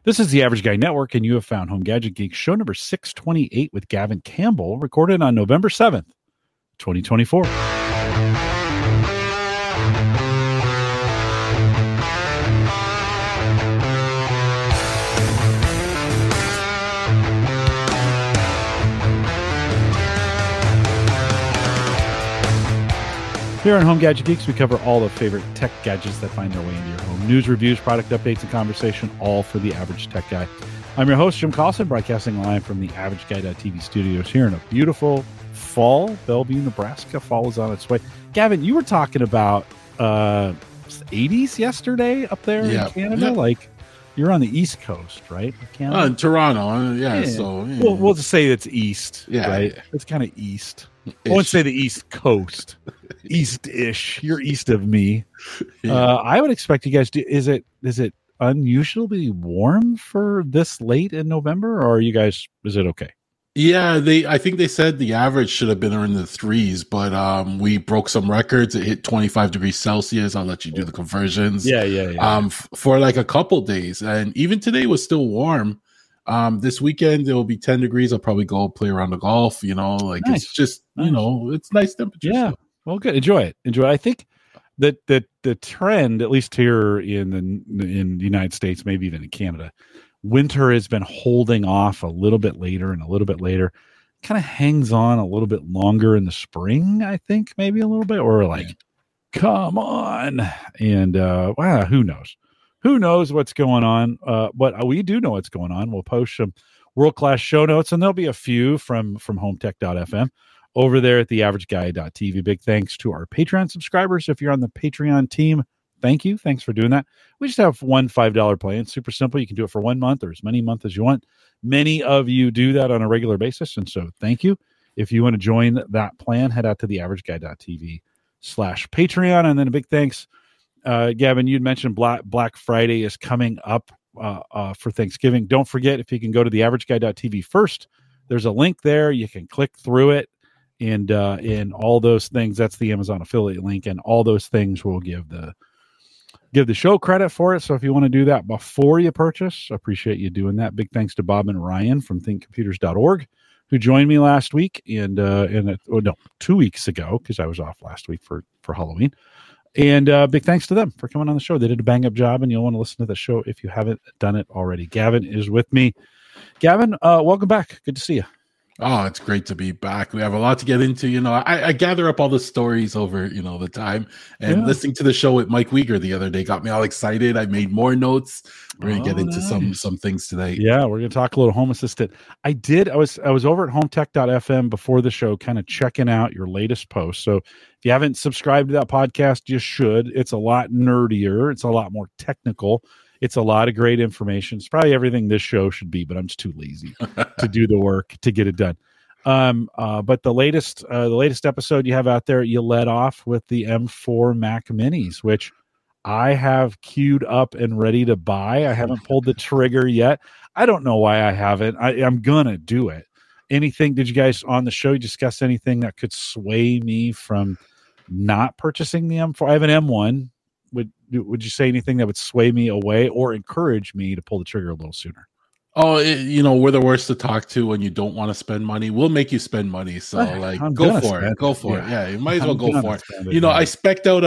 This is the Average Guy Network, and you have found Home Gadget Geek show number 628 with Gavin Campbell, recorded on November 7th, 2024. Here on Home Gadget Geeks, we cover all the favorite tech gadgets that find their way into your home. News, reviews, product updates, and conversation, all for the average tech guy. I'm your host, Jim Collison, broadcasting live from the AverageGuy.tv studios here in a beautiful fall. Bellevue, Nebraska. Fall is on its way. Gavin, you were talking about 80s yesterday up there in Canada? Yep. Like, you're on the East Coast, right? Canada? In Toronto, So We'll just say it's east, right? It's kind of east. I wouldn't say the East Coast, east-ish. You're east of me. I would expect you guys to. Is it unusually warm for this late in November, or are you guys? Is it okay? Yeah, I think they said the average should have been in the threes, but we broke some records. It hit 25 degrees Celsius. I'll let you do the conversions. Yeah. For like a couple days, and even today was still warm. This weekend it will be 10 degrees. I'll probably go play around the golf. Nice. It's just it's nice temperature. Yeah, well, good. Enjoy it. I think that the trend, at least here in the United States, maybe even in Canada, winter has been holding off a little bit later and a little bit later. Kind of hangs on a little bit longer in the spring. I think maybe a little bit, or come on, and wow, who knows? Who knows what's going on? But we do know what's going on. We'll post some world-class show notes, and there'll be a few from hometech.fm over there at theaverageguy.tv. Big thanks to our Patreon subscribers. If you're on the Patreon team, thank you. Thanks for doing that. We just have one $5 plan. It's super simple. You can do it for 1 month or as many months as you want. Many of you do that on a regular basis, and so thank you. If you want to join that plan, head out to theaverageguy.tv/Patreon. And then a big thanks. Gavin, you'd mentioned Black Friday is coming up for Thanksgiving. Don't forget, if you can go to theaverageguy.tv first, there's a link there. You can click through it, and all those things. That's the Amazon affiliate link, and all those things will give the show credit for it. So if you want to do that before you purchase, I appreciate you doing that. Big thanks to Bob and Ryan from thinkcomputers.org, who joined me last week 2 weeks ago, because I was off last week for Halloween. And big thanks to them for coming on the show. They did a bang-up job, and you'll want to listen to the show if you haven't done it already. Gavin is with me. Gavin, welcome back. Good to see you. Oh, it's great to be back. We have a lot to get into. I gather up all the stories over, the time. And listening to the show with Mike Weger the other day got me all excited. I made more notes. We're going to get into some things today. Yeah, we're going to talk a little Home Assistant. I was over at hometech.fm before the show, kind of checking out your latest post. So if you haven't subscribed to that podcast, you should. It's a lot nerdier. It's a lot more technical. It's a lot of great information. It's probably everything this show should be, but I'm just too lazy to do the work to get it done. But the latest episode you have out there, you led off with the M4 Mac Minis, which I have queued up and ready to buy. I haven't pulled the trigger yet. I don't know why I haven't. I'm gonna do it. Did you guys on the show discuss anything that could sway me from not purchasing the M4? I have an M1. Would you say anything that would sway me away or encourage me to pull the trigger a little sooner? Oh, we're the worst to talk to when you don't want to spend money. We'll make you spend money. So go for it. Go for it. Yeah, you might as well go for it. I spec'd out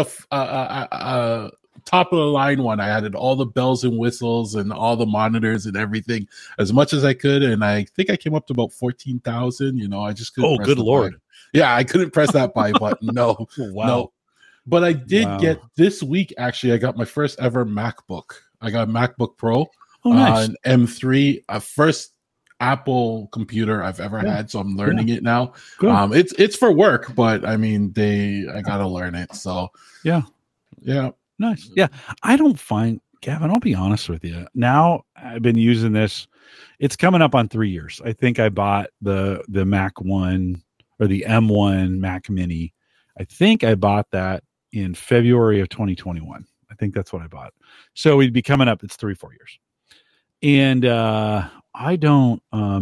a top of the line one. I added all the bells and whistles and all the monitors and everything as much as I could. And I think I came up to about 14,000. I just couldn't. Oh, good Lord. Yeah, I couldn't press that buy button. No. Wow. No. But I did get this week, actually, I got my first ever MacBook. I got a MacBook Pro, an M3, first Apple computer I've ever had. So I'm learning it now. It's for work, but I mean, I got to learn it. So yeah. Nice. Yeah. I don't find, Gavin, I'll be honest with you. Now I've been using this. It's coming up on 3 years. I think I bought the Mac 1 or the M1 Mac Mini. I think I bought that in February of 2021. I think that's what I bought. So we'd be coming up. It's 3-4 years. And I don't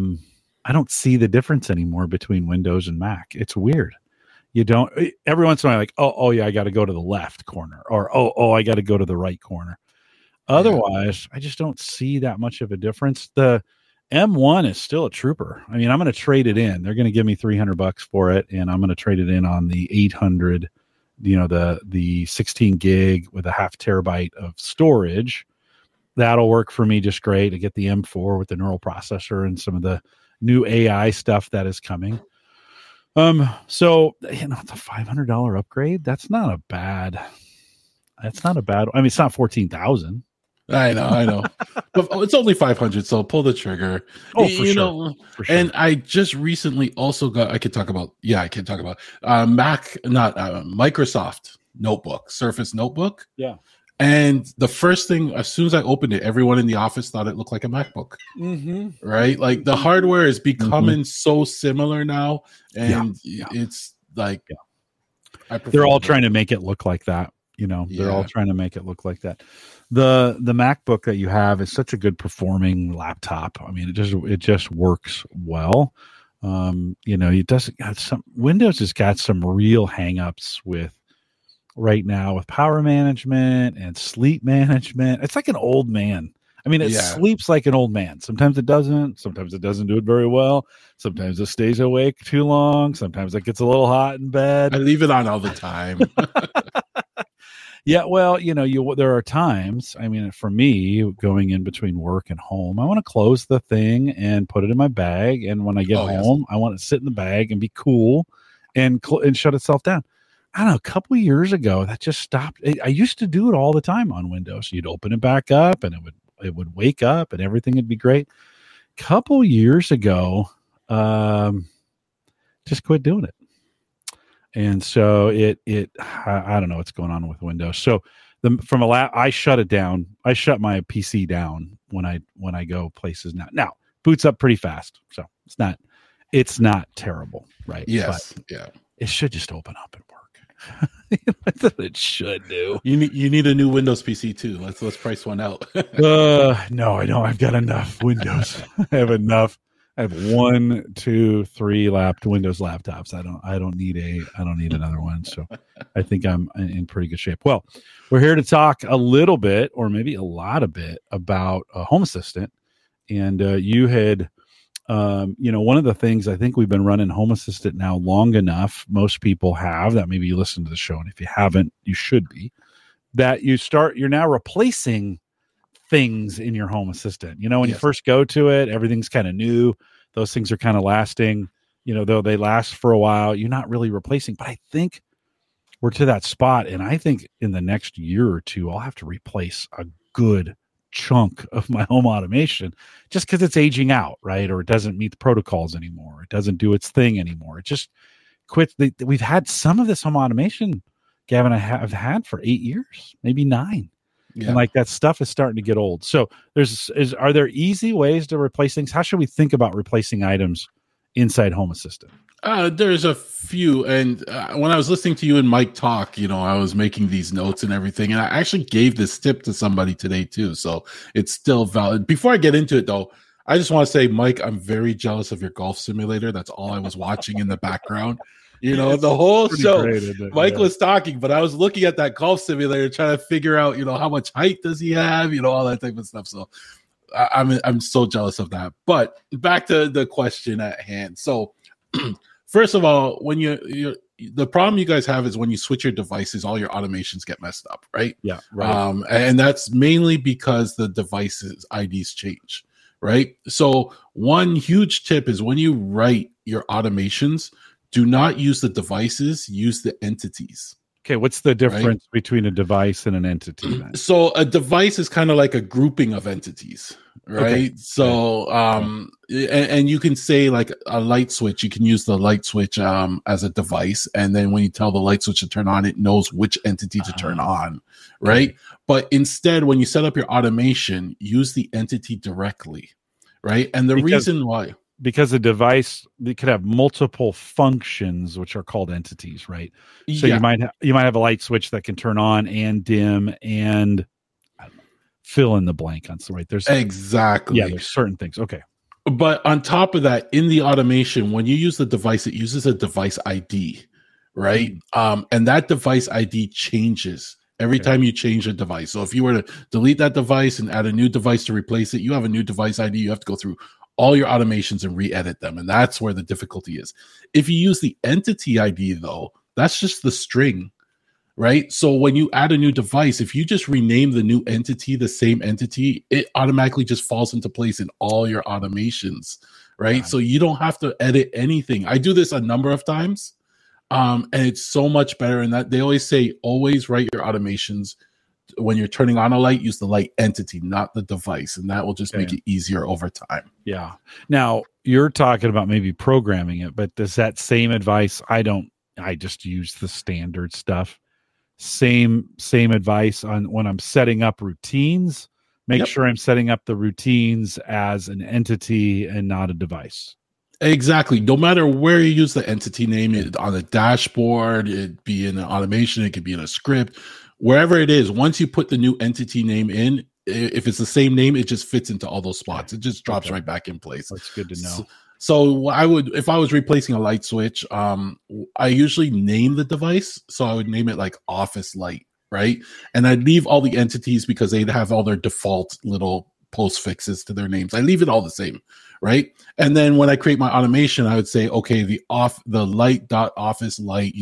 see the difference anymore between Windows and Mac. It's weird. You don't, every once in a while, like, oh yeah, I got to go to the left corner, or, I got to go to the right corner. Otherwise, I just don't see that much of a difference. The M1 is still a trooper. I mean, I'm going to trade it in. They're going to give me $300 for it, and I'm going to trade it in on the 800, the 16 gig with a 0.5 terabyte of storage. That'll work for me just great. I get the M4 with the neural processor and some of the new AI stuff that is coming. So it's a $500 upgrade. That's not a bad. I mean, it's not 14,000. I know, but it's only 500. So pull the trigger. Oh, for sure. And I just recently also got. I can talk about Microsoft notebook, Surface notebook. Yeah. And the first thing, as soon as I opened it, everyone in the office thought it looked like a MacBook. Mm-hmm. Right? Like the hardware is becoming so similar now, and it's like they're all trying to make it look like that. They're all trying to make it look like that. The MacBook that you have is such a good performing laptop. I mean, it just works well. It doesn't got Windows has got some real hangups with right now with power management and sleep management. It's like an old man. I mean, it sleeps like an old man. Sometimes it doesn't. Sometimes it doesn't do it very well. Sometimes it stays awake too long. Sometimes it gets a little hot in bed. I leave it on all the time. Yeah, well, there are times, I mean, for me, going in between work and home, I want to close the thing and put it in my bag. And when I get home, I want it to sit in the bag and be cool and shut itself down. I don't know, a couple of years ago, that just stopped. I used to do it all the time on Windows. You'd open it back up and it would wake up and everything would be great. Couple years ago, just quit doing it. And so I don't know what's going on with Windows. So I shut it down. I shut my PC down when I go places now. Now boots up pretty fast, so it's not terrible, right? Yes, but it should just open up and work. That's what it should do. You need a new Windows PC too. Let's price one out. No, I don't. I've got enough Windows. I have enough. I have 1, 2, 3 Windows laptops. I don't need another one. So I think I'm in pretty good shape. Well, we're here to talk a little bit, or maybe a lot of bit, about Home Assistant. And you had, one of the things, I think we've been running Home Assistant now long enough. Most people have that. Maybe you listen to the show, and if you haven't, you should be. That you're now replacing things in your Home Assistant. When you first go to it, everything's kind of new. Those things are kind of lasting, though they last for a while. You're not really replacing, but I think we're to that spot. And I think in the next year or two, I'll have to replace a good chunk of my home automation just because it's aging out, right? Or it doesn't meet the protocols anymore. It doesn't do its thing anymore. It just quits. We've had some of this home automation, Gavin, I have had for 8 years, maybe 9. Yeah. And that stuff is starting to get old. So are there easy ways to replace things? How should we think about replacing items inside Home Assistant? There's a few. And when I was listening to you and Mike talk, I was making these notes and everything. And I actually gave this tip to somebody today too. So it's still valid. Before I get into it though, I just want to say, Mike, I'm very jealous of your golf simulator. That's all I was watching in the background. The whole show, Mike was talking, but I was looking at that golf simulator trying to figure out, how much height does he have, all that type of stuff. So I'm so jealous of that. But back to the question at hand. So first of all, when the problem you guys have is when you switch your devices, all your automations get messed up, right? Yeah. Right. And that's mainly because the device's IDs change, right? So one huge tip is when you write your automations, do not use the devices, use the entities. Okay, what's the difference between a device and an entity then? So a device is kind of like a grouping of entities, right? Okay. So and you can say like a light switch, you can use the light switch as a device, and then when you tell the light switch to turn on, it knows which entity to turn on, right? Okay. But instead, when you set up your automation, use the entity directly, right? And the reason why, because a device, they could have multiple functions, which are called entities, right? So you might have a light switch that can turn on and dim and fill in the blank on. So right there's exactly there's certain things. Okay, but on top of that, in the automation, when you use the device, it uses a device ID, right? And that device ID changes every time you change a device. So if you were to delete that device and add a new device to replace it, you have a new device ID. You have to go through all your automations and re-edit them. And that's where the difficulty is. If you use the entity ID, though, that's just the string, right? So when you add a new device, if you just rename the new entity the same entity, it automatically just falls into place in all your automations, right? So you don't have to edit anything. I do this a number of times, and it's so much better. And that they always say, always write your automations when you're turning on a light, use the light entity, not the device, and that will just make it easier over time. Yeah. Now you're talking about maybe programming it, but does that same advice? I just use the standard stuff. Same advice on when I'm setting up routines. Make sure I'm setting up the routines as an entity and not a device. Exactly. No matter where you use the entity name, on a dashboard, it'd be in an automation, it could be in a script, wherever it is. Once you put the new entity name in, if it's the same name, it just fits into all those spots. It just drops right back in place. That's good to know. So I would, if I was replacing a light switch, I usually name the device. So I would name it like Office Light, right? And I'd leave all the entities because they'd have all their default little postfixes to their names. I leave it all the same, right? And then when I create my automation, I would say, okay, the light.office light,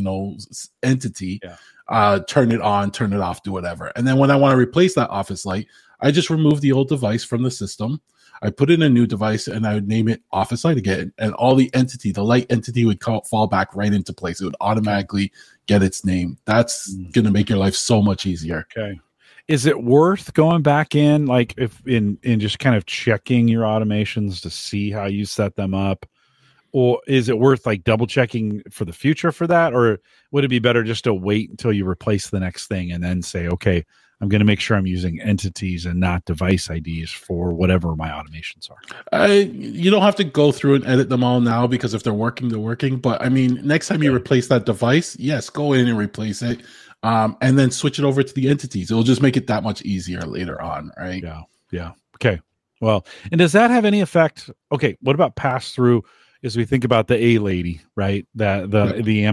entity, turn it on, turn it off, do whatever. And then when I want to replace that Office Light, I just remove the old device from the system. I put in a new device and I would name it Office Light again. And all the light entity would fall back right into place. It would automatically get its name. That's going to make your life so much easier. Okay. Is it worth going back in, like if in just kind of checking your automations to see how you set them up? Or is it worth like double checking for the future for that? Or would it be better just to wait until you replace the next thing and then say, okay, I'm going to make sure I'm using entities and not device IDs for whatever my automations are? You don't have to go through and edit them all now, because if they're working, they're working. But I mean, next time you replace that device, yes, go in and replace it. And then switch it over to the entities. It'll just make it that much easier later on, right? Yeah. Okay. Well, and does that have any effect? Okay, what about pass through? As we think about the A lady, right? The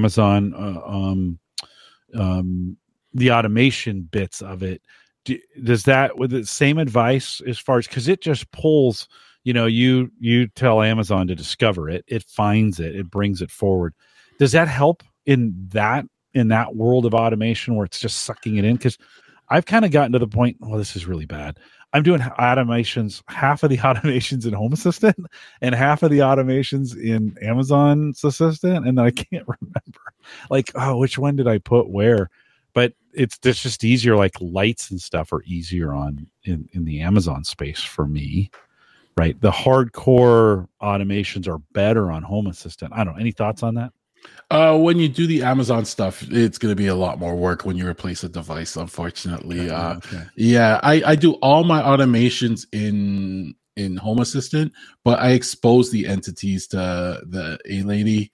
Amazon, the automation bits of it. Does that with the same advice as far as, because it just pulls? You tell Amazon to discover it, it finds it, it brings it forward. Does that help in that world of automation where it's just sucking it in? Because I've kind of gotten to the point, well, this is really bad. I'm doing automations, half of the automations in Home Assistant and half of the automations in Amazon's Assistant. And then I can't remember like, which one did I put where? But it's just easier. Like lights and stuff are easier in the Amazon space for me, right? The hardcore automations are better on Home Assistant. I don't know. Any thoughts on that? When you do the Amazon stuff, it's going to be a lot more work when you replace a device, unfortunately. Okay. Yeah, I do all my automations in Home Assistant, but I expose the entities to the A lady.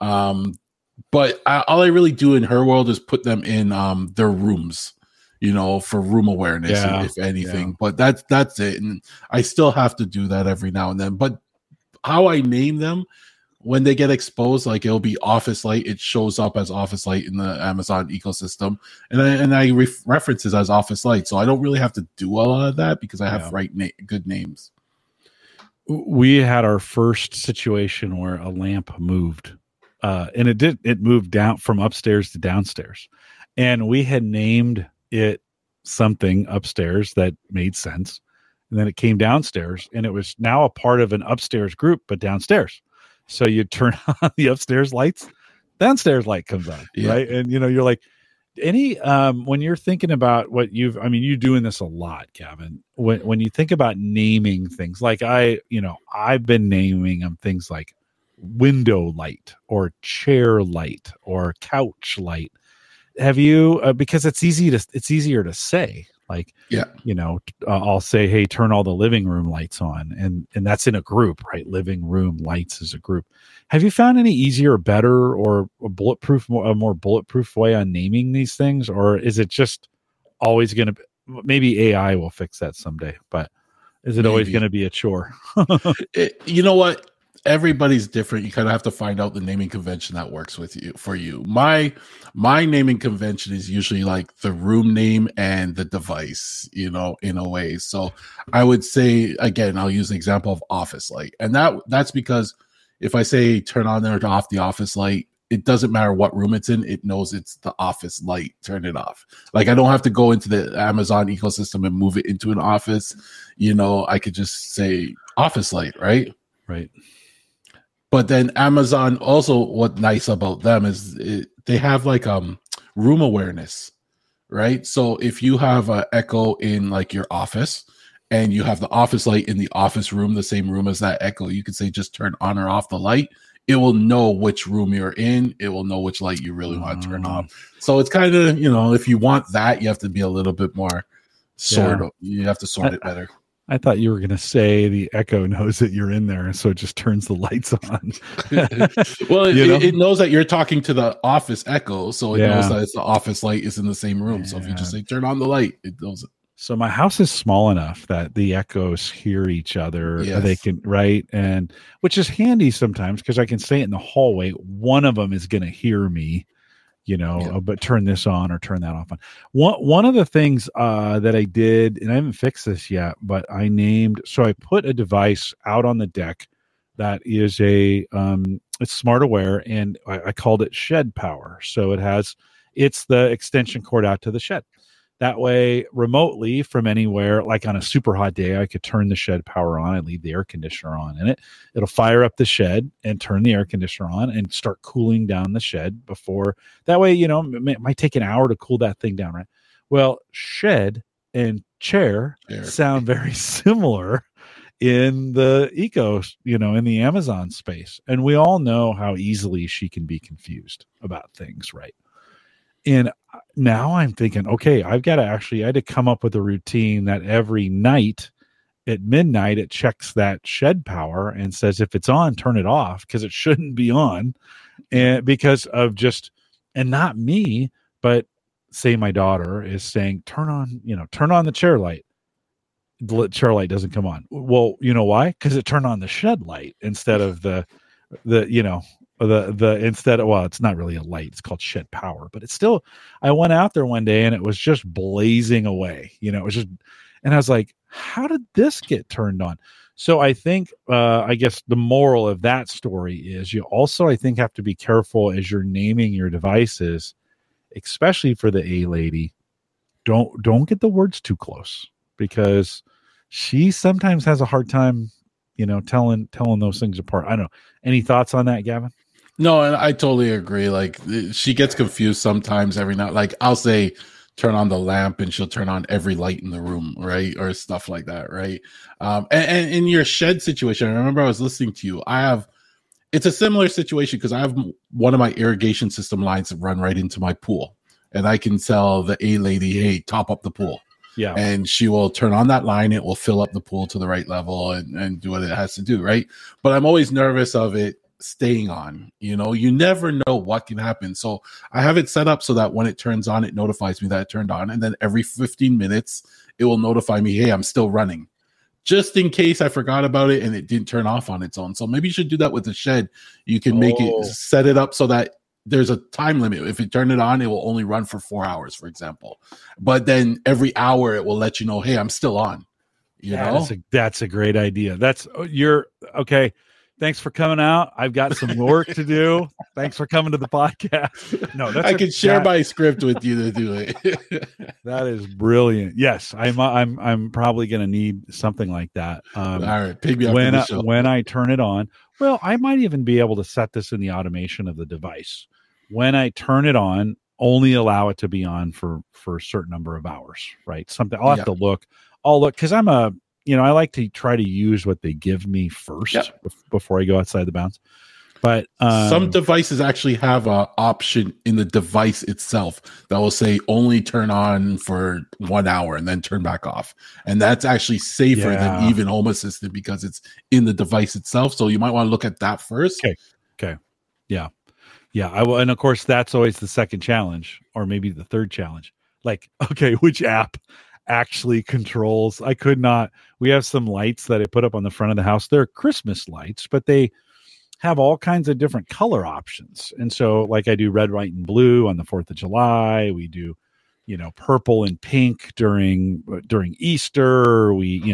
But all I really do in her world is put them in their rooms, for room awareness, if anything. But that's it. And I still have to do that every now and then. But how I name them, when they get exposed, like it'll be Office Light, it shows up as Office Light in the Amazon ecosystem, and I references as Office Light, so I don't really have to do a lot of that because I have good names. We had our first situation where a lamp moved, and it moved down from upstairs to downstairs, and we had named it something upstairs that made sense, and then it came downstairs, and it was now a part of an upstairs group, but downstairs. So you turn on the upstairs lights, downstairs light comes on, right? And you're like, when you're thinking about what you're doing this a lot, Gavin. When you think about naming things, like I've been naming them things like window light or chair light or couch light. Have you? Because it's easier to say. Like, I'll say, hey, turn all the living room lights on. And that's in a group, right? Living room lights is a group. Have you found any easier, better, or a more bulletproof way on naming these things? Or is it just always going to, maybe AI will fix that someday, but is it always going to be a chore? You know what? everybody's different. You kind of have to find out the naming convention that works with you for you. My naming convention is usually like the room name and the device, you know, in a way. So I would say, again, I'll use the example of office light, and that's because if I say turn on or off the office light, it doesn't matter what room it's in. It knows it's the office light. Turn it off. Like I don't have to go into the Amazon ecosystem and move it into an office. You know, I could just say office light, right? Right. But then Amazon also, what nice about them is they have like room awareness, right? So if you have an Echo in like your office and you have the office light in the office room, the same room as that Echo, you could say just turn on or off the light. It will know which room you're in. It will know which light you really want to turn on. So it's kind of, you know, if you want that, you have to be a little bit more you have to sort it better. I thought you were going to say the Echo knows that you're in there, so it just turns the lights on. Well, it knows that you're talking to the office Echo, so it knows that it's the office light is in the same room. So if you just say turn on the light, it knows it. So my house is small enough that the Echoes hear each other. Yes. They can, right? And which is handy sometimes because I can say it in the hallway. One of them is going to hear me, you know, but turn this on or turn that off on. One of the things that I did, and I haven't fixed this yet, but I I put a device out on the deck that is it's Smart Aware, and I called it Shed Power. So it's the extension cord out to the shed. That way, remotely from anywhere, like on a super hot day, I could turn the shed power on and leave the air conditioner on in it. It'll fire up the shed and turn the air conditioner on and start cooling down the shed before. That way, you know, it might take an hour to cool that thing down, right? Well, shed and chair sound very similar in the Echo, you know, in the Amazon space. And we all know how easily she can be confused about things, right? And now I'm thinking, okay, I had to come up with a routine that every night at midnight, it checks that shed power and says, if it's on, turn it off, because it shouldn't be on. And because of and not me, but say my daughter is saying, turn on the chair light. The chair light doesn't come on. Well, you know why? Because it turned on the shed light instead of it's not really a light, it's called shed power, but it's still, I went out there one day and it was just blazing away, you know, and I was like, how did this get turned on? So I think I guess the moral of that story is you also, I think, have to be careful as you're naming your devices, especially for the A lady. Don't get the words too close, because she sometimes has a hard time, you know, telling those things apart. I don't know. Any thoughts on that, Gavin? No, and I totally agree. Like, she gets confused sometimes every night. Like, I'll say, turn on the lamp, and she'll turn on every light in the room, right? Or stuff like that, right? And in your shed situation, I remember I was listening to you. It's a similar situation because I have one of my irrigation system lines that run right into my pool. And I can tell the A lady, hey, top up the pool. Yeah. And she will turn on that line. It will fill up the pool to the right level and do what it has to do, right? But I'm always nervous of it staying on. You know, you never know what can happen. So I have it set up so that when it turns on, it notifies me that it turned on. And then every 15 minutes, it will notify me, hey, I'm still running. Just in case I forgot about it and it didn't turn off on its own. So maybe you should do that with the shed. You can make it, set it up so that there's a time limit. If you turn it on, it will only run for 4 hours, for example. But then every hour it will let you know, hey, I'm still on. You know? That's a great idea. You're okay. Thanks for coming out. I've got some work to do. Thanks for coming to the podcast. No, I can share my script with you to do it. That is brilliant. Yes, I'm probably going to need something like that. All right, pick me up when I turn it on. Well, I might even be able to set this in the automation of the device. When I turn it on, only allow it to be on for a certain number of hours. Right? Something I'll have to look. I'll look because I like to try to use what they give me first before I go outside the bounds. But some devices actually have an option in the device itself that will say only turn on for 1 hour and then turn back off. And that's actually safer than even Home Assistant because it's in the device itself. So you might want to look at that first. Okay. Yeah. Yeah. I will. And of course, that's always the second challenge, or maybe the third challenge. Like, okay, which app actually controls? We have some lights that I put up on the front of the house. They're Christmas lights, but they have all kinds of different color options. And so like I do red, white, and blue on the 4th of July. We do, purple and pink during Easter.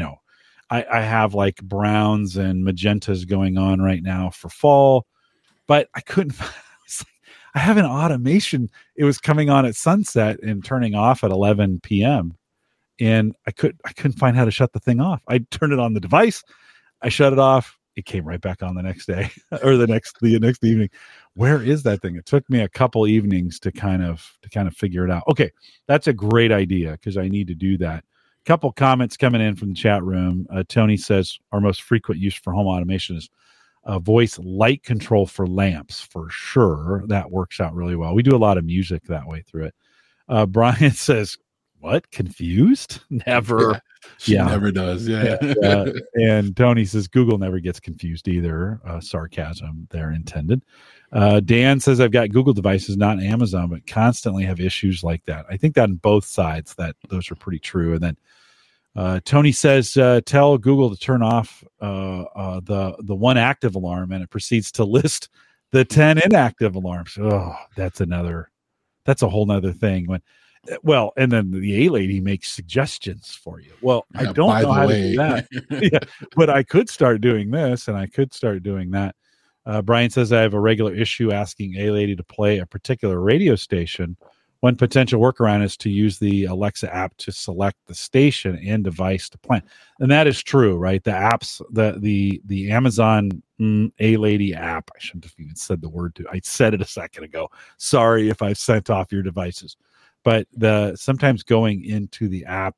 I have like browns and magentas going on right now for fall, but I couldn't. I have an automation. It was coming on at sunset and turning off at 11 p.m. and I couldn't find how to shut the thing off. I turned it on the device, I shut it off. It came right back on the next day or the next evening. Where is that thing? It took me a couple evenings to kind of figure it out. Okay, that's a great idea because I need to do that. Couple comments coming in from the chat room. Tony says our most frequent use for home automation is voice light control for lamps. For sure, that works out really well. We do a lot of music that way through it. Brian says, "What? Confused? Never." Yeah, she never does. Yeah. And Tony says Google never gets confused either. Sarcasm there intended. Dan says I've got Google devices, not Amazon, but constantly have issues like that. I think that on both sides, that those are pretty true. And then Tony says tell Google to turn off the one active alarm, and it proceeds to list the 10 inactive alarms. Oh, that's a whole nother thing. And then the A lady makes suggestions for you. Well, I don't know how to do that. But I could start doing this and I could start doing that. Brian says I have a regular issue asking A lady to play a particular radio station. One potential workaround is to use the Alexa app to select the station and device to plan. And that is true, right? The apps, the Amazon A lady app, I shouldn't have even said the word I said it a second ago. Sorry if I've sent off your devices. But sometimes going into the app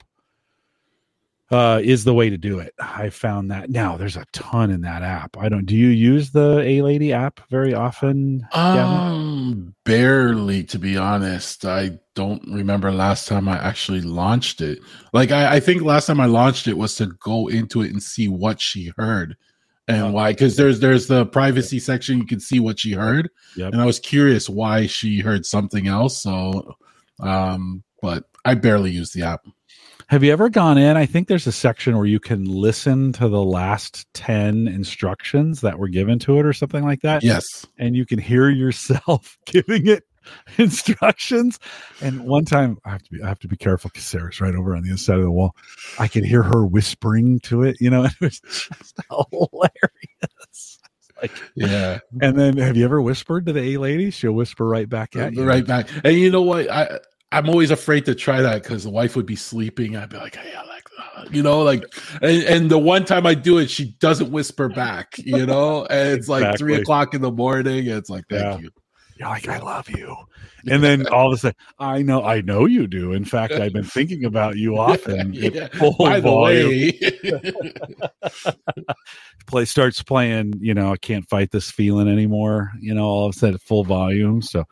is the way to do it. I found that. Now there's a ton in that app. Do you use the A Lady app very often? Barely, to be honest. I don't remember last time I actually launched it. Like I think last time I launched it was to go into it and see what she heard and why. Because there's the privacy section. You can see what she heard, and I was curious why she heard something else. So. But I barely use the app. Have you ever gone in? I think there's a section where you can listen to the last 10 instructions that were given to it or something like that. Yes. And you can hear yourself giving it instructions. And one time I have to be careful because Sarah's right over on the other side of the wall. I could hear her whispering to it, and it was just hilarious. Yeah. And then have you ever whispered to the A lady? She'll whisper right back at you. Right back. And you know what? I'm always afraid to try that because the wife would be sleeping. I'd be like, hey, I like that. And the one time I do it, she doesn't whisper back, and it's like 3:00 in the morning. And it's like, thank you. You're like, I love you. And then all of a sudden, I know you do. In fact, I've been thinking about you often. By the way, starts playing, I can't fight this feeling anymore, all of a sudden at full volume. So,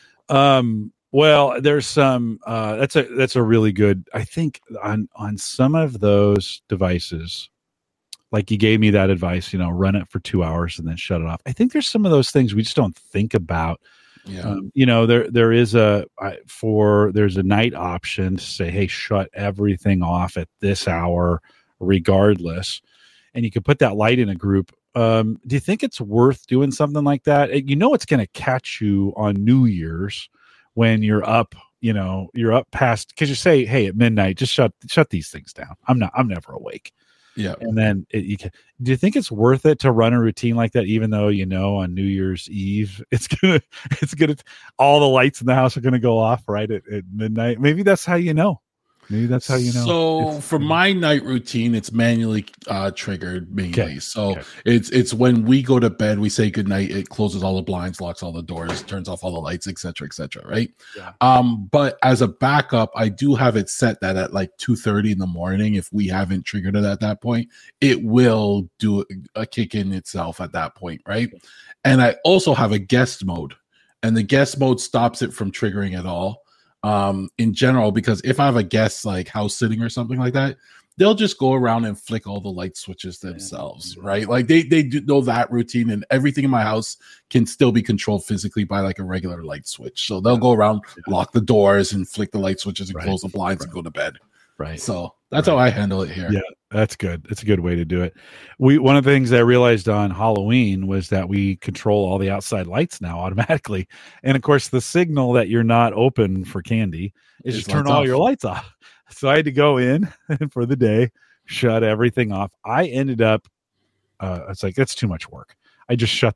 well, there's some, that's a really good, I think on some of those devices, like you gave me that advice, run it for 2 hours and then shut it off. I think there's some of those things we just don't think about. Yeah. There is there's a night option to say, hey, shut everything off at this hour, regardless. And you can put that light in a group. Do you think it's worth doing something like that? It's going to catch you on New Year's when you're up, you're up past, because you say, hey, at midnight, just shut these things down. I'm never awake. Yeah. And then do you think it's worth it to run a routine like that, even though, on New Year's Eve, it's gonna, all the lights in the house are going to go off right at midnight. Maybe that's how you know. So for my night routine, it's manually triggered mainly. Okay. So it's when we go to bed, we say goodnight. It closes all the blinds, locks all the doors, turns off all the lights, etc., right? Yeah. But as a backup, I do have it set that at like 2:30 in the morning. If we haven't triggered it at that point, it will do a kick in itself at that point, right? And I also have a guest mode, and the guest mode stops it from triggering at all. In general, because if I have a guest like house sitting or something like that, they'll just go around and flick all the light switches themselves, right? Like they do know that routine, and everything in my house can still be controlled physically by like a regular light switch. So they'll go around, lock the doors and flick the light switches and close the blinds and go to bed. Right. So that's how I handle it here. Yeah. That's good. It's a good way to do it. One of the things I realized on Halloween was that we control all the outside lights now automatically. And of course, the signal that you're not open for candy is just turn all your lights off. So I had to go in for the day, shut everything off. I ended up, it's like, that's too much work. I just shut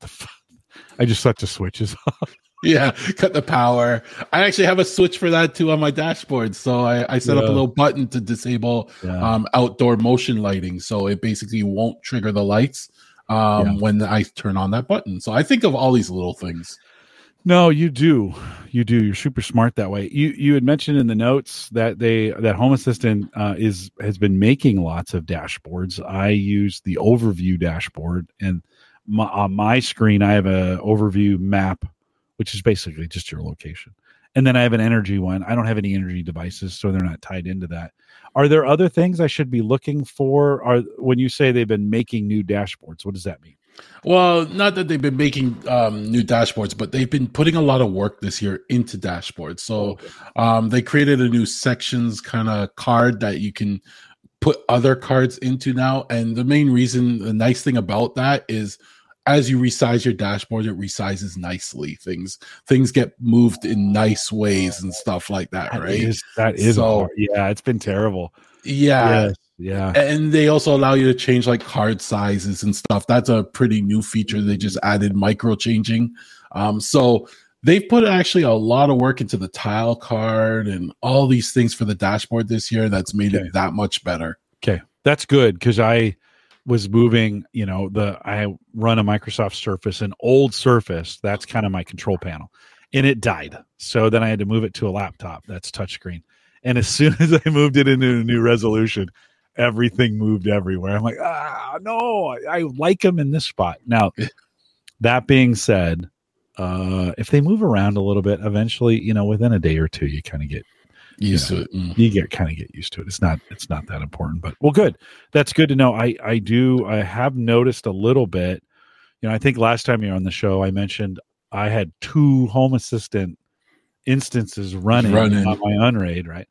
the switches off. Yeah, cut the power. I actually have a switch for that too on my dashboard. So I set up a little button to disable outdoor motion lighting. So it basically won't trigger the lights when I turn on that button. So I think of all these little things. No, you do. You're super smart that way. You had mentioned in the notes that Home Assistant has been making lots of dashboards. I use the overview dashboard, and on my screen I have a overview map, which is basically just your location. And then I have an energy one. I don't have any energy devices, so they're not tied into that. Are there other things I should be looking for? When you say they've been making new dashboards, what does that mean? Well, not that they've been making new dashboards, but they've been putting a lot of work this year into dashboards. So they created a new sections kind of card that you can put other cards into now. And the main reason, the nice thing about that is, as you resize your dashboard, it resizes nicely. Things get moved in nice ways and stuff like that, right? That is so, it's been terrible. Yeah. And they also allow you to change like card sizes and stuff. That's a pretty new feature. They just added micro changing. So they've put actually a lot of work into the tile card and all these things for the dashboard this year. That's made it that much better. Okay. That's good, because I was moving, I run a Microsoft Surface, an old Surface. That's kind of my control panel, and it died. So then I had to move it to a laptop that's touchscreen. And as soon as I moved it into a new resolution, everything moved everywhere. I'm like, no, I like them in this spot. Now, that being said, if they move around a little bit, eventually, within a day or two, you kind of get used to it. You get used to it. It's not that important, but well, good. That's good to know. I have noticed a little bit, I think last time you were on the show, I mentioned I had 2 Home Assistant instances running on my Unraid, right?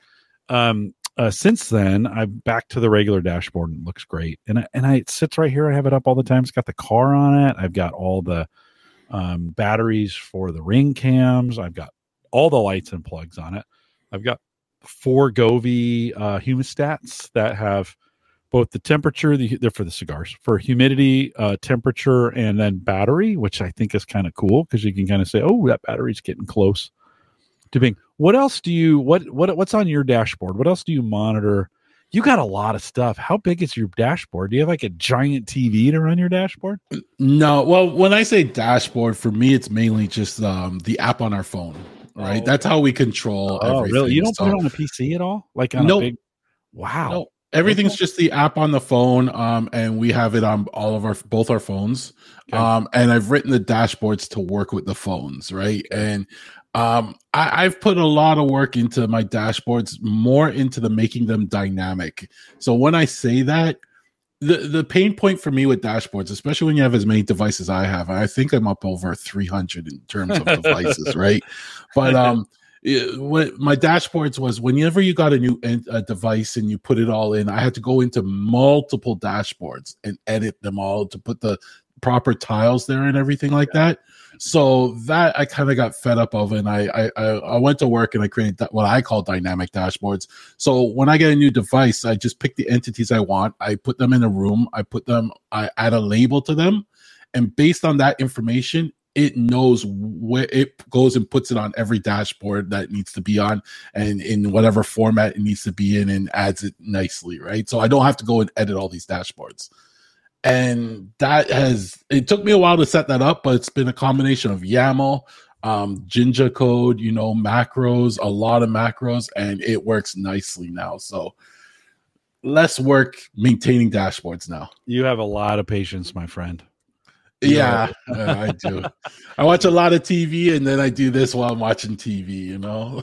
Since then, I'm back to the regular dashboard, and it looks great. And it sits right here. I have it up all the time. It's got the car on it. I've got all the batteries for the Ring cams. I've got all the lights and plugs on it. I've got 4 Govee humidistats that have both the temperature, they're for the cigars, for humidity, temperature, and then battery, which I think is kind of cool, because you can kind of say, oh, that battery's getting close to being. What else do you what's on your dashboard? What else do you monitor? You got a lot of stuff. How big is your dashboard? Do you have like a giant TV to run your dashboard? No. Well, when I say dashboard, for me, it's mainly just the app on our phone. Right, that's how we control everything. Really? You don't put it on a PC at all? Like on a big? Wow. No, everything's just the app on the phone, and we have it on both our phones. Okay. And I've written the dashboards to work with the phones, right? And I've put a lot of work into my dashboards, more into making them dynamic. So when I say that, the pain point for me with dashboards, especially when you have as many devices I have, I think I'm up over 300 in terms of devices, right? But what my dashboards was, whenever you got a new device and you put it all in, I had to go into multiple dashboards and edit them all to put the proper tiles there and everything like that. So that I kind of got fed up of, and I went to work and I created what I call dynamic dashboards. So when I get a new device, I just pick the entities I want, I put them in a room, I add a label to them, and based on that information, it knows where it goes and puts it on every dashboard that it needs to be on, and in whatever format it needs to be in, and adds it nicely, right? So I don't have to go and edit all these dashboards. And it took me a while to set that up, but it's been a combination of YAML, Jinja code, macros, a lot of macros, and it works nicely now. So less work maintaining dashboards now. You have a lot of patience, my friend. Yeah, I do. I watch a lot of TV, and then I do this while I'm watching TV,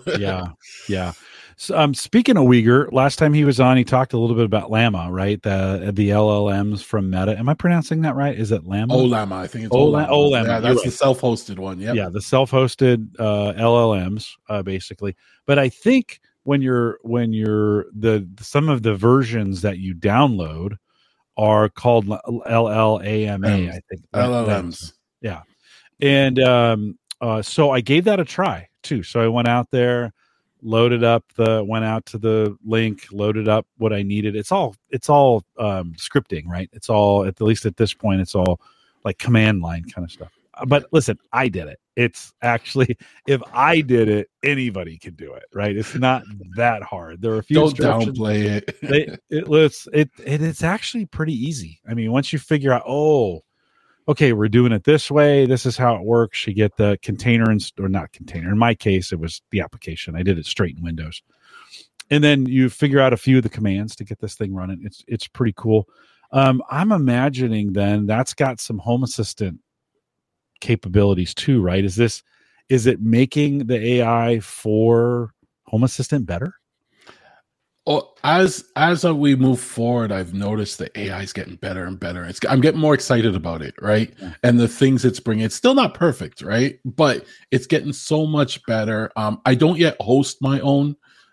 Yeah. So, speaking of Uyghur, last time he was on, he talked a little bit about Llama, right? The LLMs from Meta. Am I pronouncing that right? Is it Llama? Llama. I think it's Llama. Yeah, that's the self-hosted one. Yep. Yeah, the self-hosted LLMs, basically. But I think when you're some of the versions that you download are called LLAMA, I think. LLMs. Yeah. And so I gave that a try too. So I went out there, went out to the link, loaded up what I needed. It's all scripting, right? It's all, at least at this point, it's all like command line kind of stuff. But listen, I did it. It's actually, if I did it, anybody can do it, right? It's not that hard. There are a few. Don't downplay it. It's actually pretty easy. I mean, once you figure out, okay, we're doing it this way. This is how it works. You get the container or not container. In my case, it was the application. I did it straight in Windows, and then you figure out a few of the commands to get this thing running. It's pretty cool. I'm imagining then that's got some Home Assistant capabilities too, right? Is it making the AI for Home Assistant better? Oh, as we move forward, I've noticed the AI is getting better and better. I'm getting more excited about it, right? Yeah. And the things it's bringing. It's still not perfect, right? But it's getting so much better. I don't yet host my own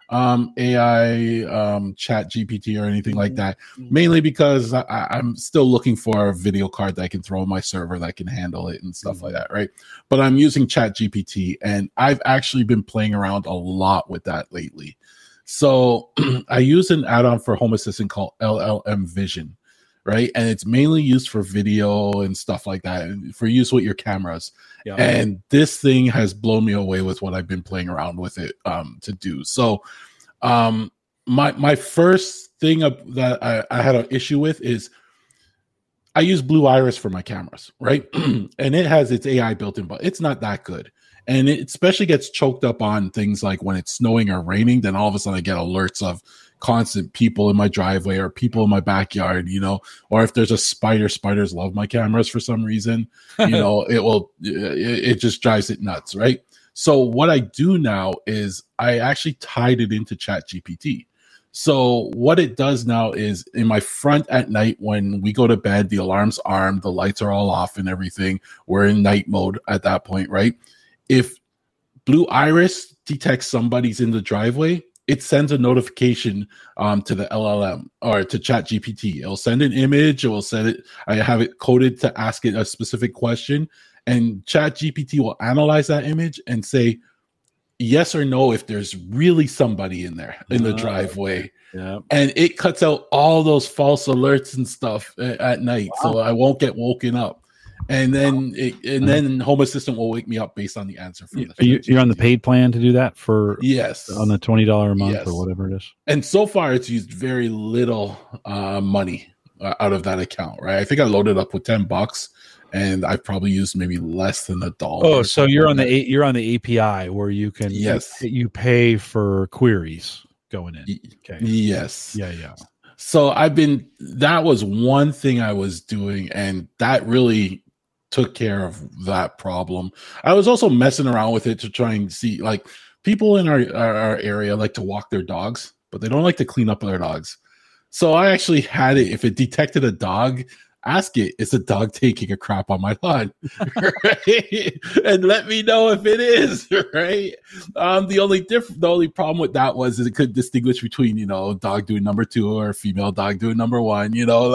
AI chat GPT or anything like that, mainly because I'm still looking for a video card that I can throw on my server that can handle it and stuff like that, right? But I'm using chat GPT, and I've actually been playing around a lot with that lately. So I use an add-on for Home Assistant called LLM Vision, right? And it's mainly used for video and stuff like that, for use with your cameras. Yeah. And this thing has blown me away with what I've been playing around with it to do. So my first thing that I had an issue with is I use Blue Iris for my cameras, right? And it has its AI built in, but it's not that good. And it especially gets choked up on things like when it's snowing or raining, then all of a sudden I get alerts of constant people in my driveway or people in my backyard, or if there's a spiders love my cameras for some reason, it just drives it nuts, right? So what I do now is I actually tied it into ChatGPT. So what it does now is in my front at night, when we go to bed, the alarm's armed, the lights are all off and everything. We're in night mode at that point, right? If Blue Iris detects somebody's in the driveway, it sends a notification to the LLM or to ChatGPT. It'll send an image. It will send it. I have it coded to ask it a specific question, and ChatGPT will analyze that image and say yes or no if there's really somebody in there in the driveway. Yeah. And it cuts out all those false alerts and stuff at night, so I won't get woken up. And then then Home Assistant will wake me up based on the answer. You're on the paid plan to do that for yes on the $20 a month or whatever it is. And so far, it's used very little money out of that account. Right, I think I loaded up with $10, and I've probably used maybe less than $1. Oh, so you're on the API where you can you pay for queries going in. Okay. Yes. Yeah. So that was one thing I was doing, and that really took care of that problem. I was also messing around with it to try and see, like, people in our area like to walk their dogs, but they don't like to clean up their dogs. So I actually had it, if it detected a dog, ask it, is the dog taking a crap on my lawn? Right? And let me know if it is, right? The only problem with that was it could distinguish between, dog doing number 2 or female dog doing number 1,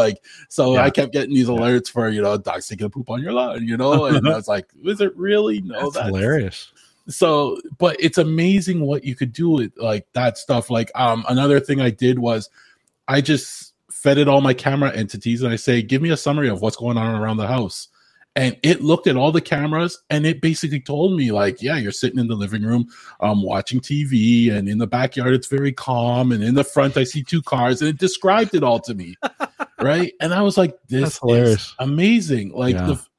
I kept getting these alerts for, dogs taking a poop on your lawn, and I was like, is it really? No, that's hilarious. So, but it's amazing what you could do with like that stuff. Like, another thing I did was I just fed it all my camera entities, and I say, give me a summary of what's going on around the house. And it looked at all the cameras, and it basically told me, like, yeah, you're sitting in the living room watching TV, and in the backyard it's very calm, and in the front I see 2 cars, and it described it all to me. Right? And I was like, this is amazing. Like,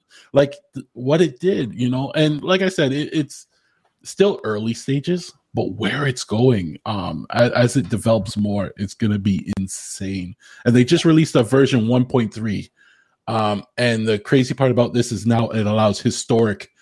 what it did, and like I said, it's still early stages, but where it's going, as it develops more, it's going to be insane. And they just released a version 1.3. And the crazy part about this is now it allows historic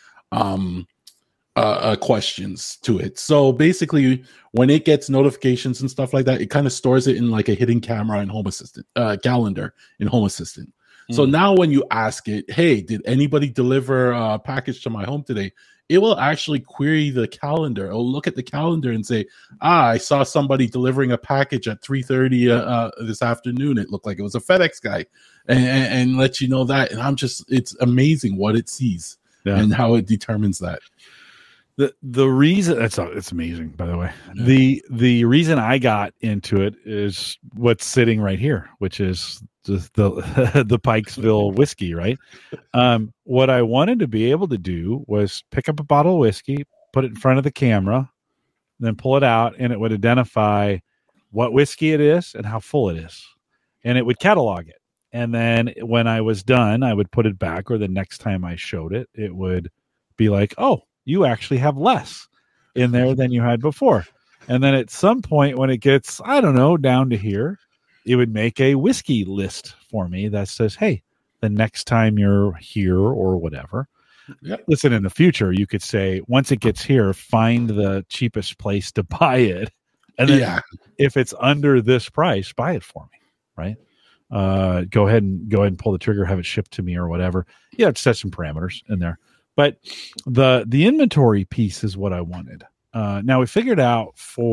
questions to it. So basically, when it gets notifications and stuff like that, it kind of stores it in like a hidden camera in Home Assistant, calendar in Home Assistant. So now when you ask it, hey, did anybody deliver a package to my home today? It will actually query the calendar. It'll look at the calendar and say, I saw somebody delivering a package at 3:30 this afternoon. It looked like it was a FedEx guy, and let you know that. And it's amazing what it sees and how it determines that. The reason it's amazing, by the way. Yeah. The reason I got into it is what's sitting right here, which is the Pikesville whiskey, right? What I wanted to be able to do was pick up a bottle of whiskey, put it in front of the camera, then pull it out, and it would identify what whiskey it is and how full it is, and it would catalog it. And then when I was done, I would put it back, or the next time I showed it, it would be like, oh, you actually have less in there than you had before. And then at some point when it gets, I don't know, down to here, it would make a whiskey list for me that says, hey, the next time you're here or whatever, listen, in the future, you could say, once it gets here, find the cheapest place to buy it. And then if it's under this price, buy it for me, right? Go ahead and pull the trigger, have it shipped to me or whatever. Yeah, set some parameters in there. But the inventory piece is what I wanted. Now we figured out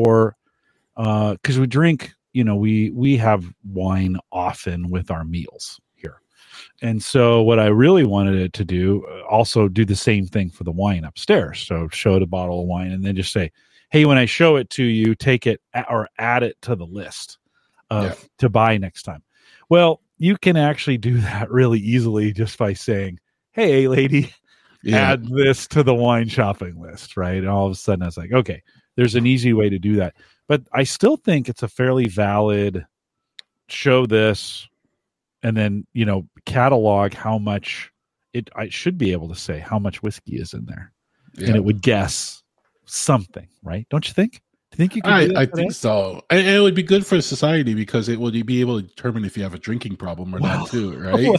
because we drink, we have wine often with our meals here. And so what I really wanted it to do, also do the same thing for the wine upstairs. So show it a bottle of wine and then just say, hey, when I show it to you, take it or add it to the list to buy next time. Well, you can actually do that really easily just by saying, hey, lady, add this to the wine shopping list, right? And all of a sudden I was like, okay, there's an easy way to do that. But I still think it's a fairly valid show this and then, catalog how much I should be able to say how much whiskey is in there. Yeah. And it would guess something, right? Don't you think? Do you think you could I think so. And it would be good for society because it would be able to determine if you have a drinking problem or not too,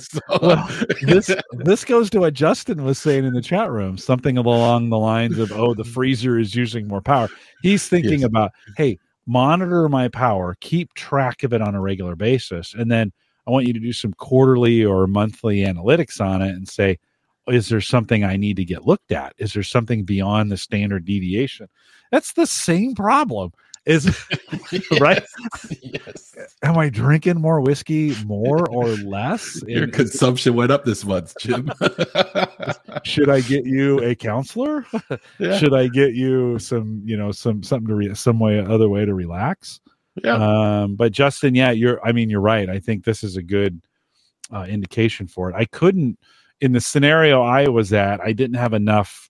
right? This goes to what Justin was saying in the chat room, something along the lines of, the freezer is using more power. He's thinking about, hey, monitor my power, keep track of it on a regular basis. And then I want you to do some quarterly or monthly analytics on it and say, is there something I need to get looked at? Is there something beyond the standard deviation? That's the same problem. Right? Yes. Am I drinking more whiskey, more or less? Your consumption went up this month, Jim. Should I get you a counselor? Yeah. Should I get you some other way to relax? Yeah. But Justin, you're right. I think this is a good indication for it. I couldn't, in the scenario I was at, I don't have enough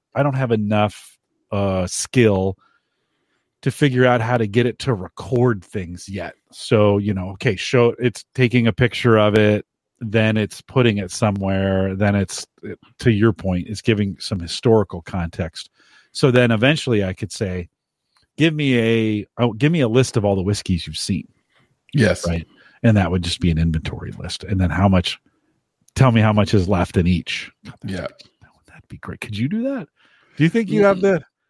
skill to figure out how to get it to record things yet. So, show it's taking a picture of it, then it's putting it somewhere, then it's, to your point, it's giving some historical context. So then eventually I could say, give me a list of all the whiskeys you've seen. Yes. Right. And that would just be an inventory list. And then tell me how much is left in each. That'd be great. Could you do that? Do you think you have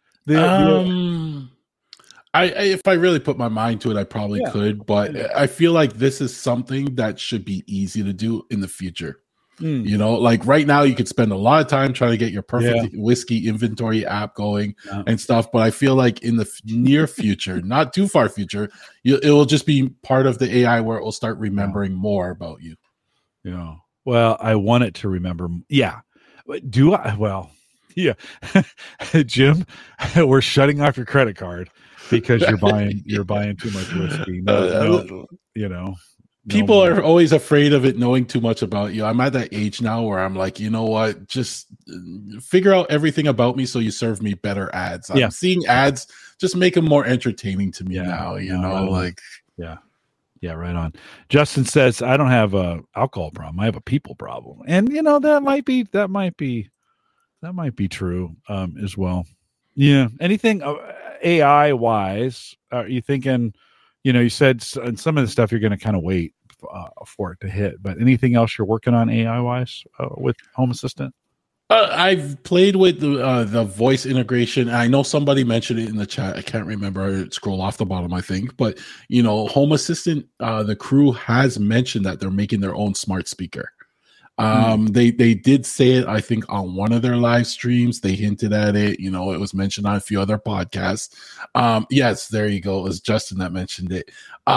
if I really put my mind to it, I probably could, but I feel like this is something that should be easy to do in the future. Like right now you could spend a lot of time trying to get your perfect whiskey inventory app going and stuff. But I feel like in the near future, not too far future, it will just be part of the AI where it will start remembering more about you. Yeah. Well, I want it to remember. Yeah. Do I? Well, yeah. Jim, we're shutting off your credit card because you're buying too much whiskey. People are always afraid of it knowing too much about you. I'm at that age now where I'm like, you know what? Just figure out everything about me so you serve me better ads. I'm seeing ads, just make them more entertaining to me now, Yeah, right on. Justin says, I don't have a alcohol problem. I have a people problem. And that might be true as well. Yeah. Anything AI wise, are you thinking, you said some of the stuff you're going to kind of wait for it to hit, but anything else you're working on AI wise with Home Assistant? I've played with the voice integration. I know somebody mentioned it in the chat. I can't remember. I scroll off the bottom, I think. But, Home Assistant, the crew has mentioned that they're making their own smart speaker. They did say it, I think, on one of their live streams. They hinted at it. You know, it was mentioned on a few other podcasts. Yes, there you go. It was Justin that mentioned it.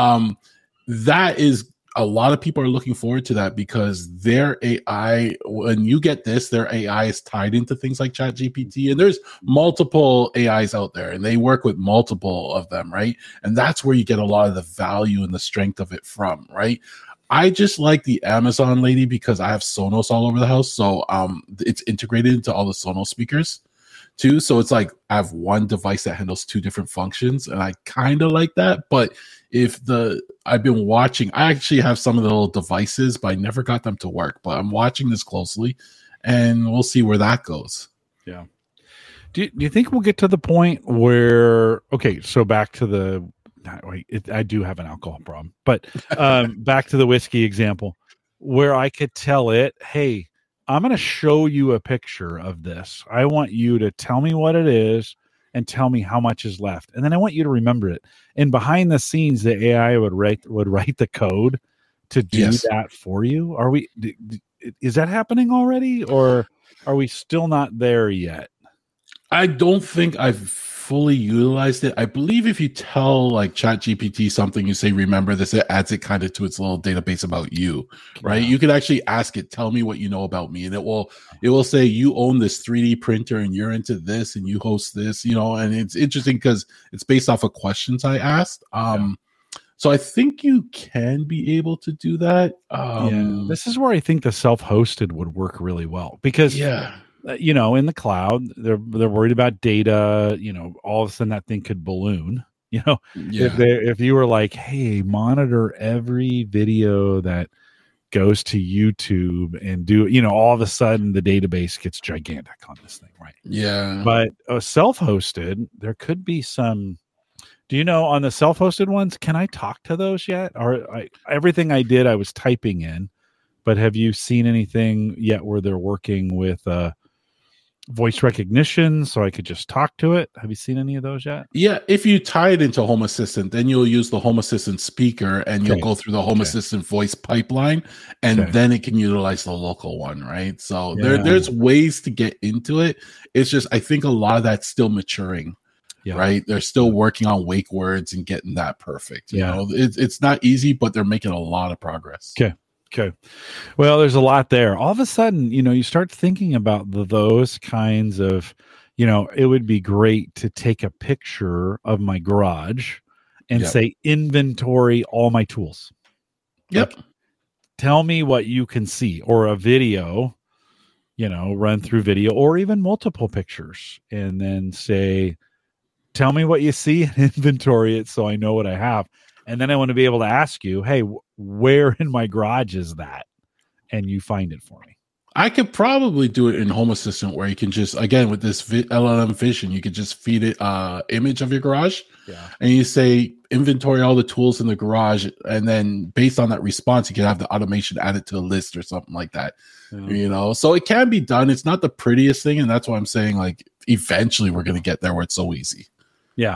That is, a lot of people are looking forward to that because their AI, when you get this, their AI is tied into things like ChatGPT, and there's multiple AIs out there, and they work with multiple of them, right? And that's where you get a lot of the value and the strength of it from, right? I just like the Amazon lady because I have Sonos all over the house, so it's integrated into all the Sonos speakers too. So it's like I have one device that handles two different functions, and I kind of like that. But I've been watching, I actually have some of the little devices, but I never got them to work. But I'm watching this closely, and we'll see where that goes. Yeah. Do you think we'll get to the point where, okay, so back to I do have an alcohol problem, but back to the whiskey example, where I could tell it, hey, I'm going to show you a picture of this. I want you to tell me what it is and tell me how much is left. And then I want you to remember it. And behind the scenes, the AI would write the code to do that for you. Is that happening already, or are we still not there yet? I don't think I've fully utilized it. I believe if you tell like ChatGPT something, you say, remember this, it adds it kind of to its little database about you, right? You could actually ask it, tell me what you know about me. And it will say, you own this 3D printer and you're into this and you host this, you know, and it's interesting because it's based off of questions I asked. So I think you can be able to do that. This is where I think the self-hosted would work really well because you know, in the cloud, they're worried about data. You know, all of a sudden that thing could balloon. You know, if you were like, hey, monitor every video that goes to YouTube and do, you know, all of a sudden the database gets gigantic on this thing, right? Yeah. But self-hosted, there could be some. Do you know on the self-hosted ones? Can I talk to those yet? Or everything I did, I was typing in. But have you seen anything yet where they're working with voice recognition so I could just talk to it? Have you seen any of those yet? Yeah, if you tie it into Home Assistant, then you'll use the Home Assistant speaker and you'll go through the Home Assistant voice pipeline, and then it can utilize the local one, right? So there's ways to get into it. It's just, I think a lot of that's still maturing, right? They're still working on wake words and getting that perfect. You know, it's not easy, but they're making a lot of progress. Okay. Well, there's a lot there. All of a sudden, you know, you start thinking about those kinds of, you know, it would be great to take a picture of my garage and say, inventory all my tools. Yep. Like, tell me what you can see, or a video, you know, run through video, or even multiple pictures, and then say, tell me what you see and inventory it so I know what I have. And then I want to be able to ask you, hey, where in my garage is that? And you find it for me. I could probably do it in Home Assistant where you can just, again, with this LLM Vision, you could just feed it image of your garage. And you say, inventory all the tools in the garage. And then based on that response, you can have the automation added to a list or something like that. You know, so it can be done. It's not the prettiest thing. And that's why I'm saying, like, eventually we're going to get there where it's so easy. Yeah.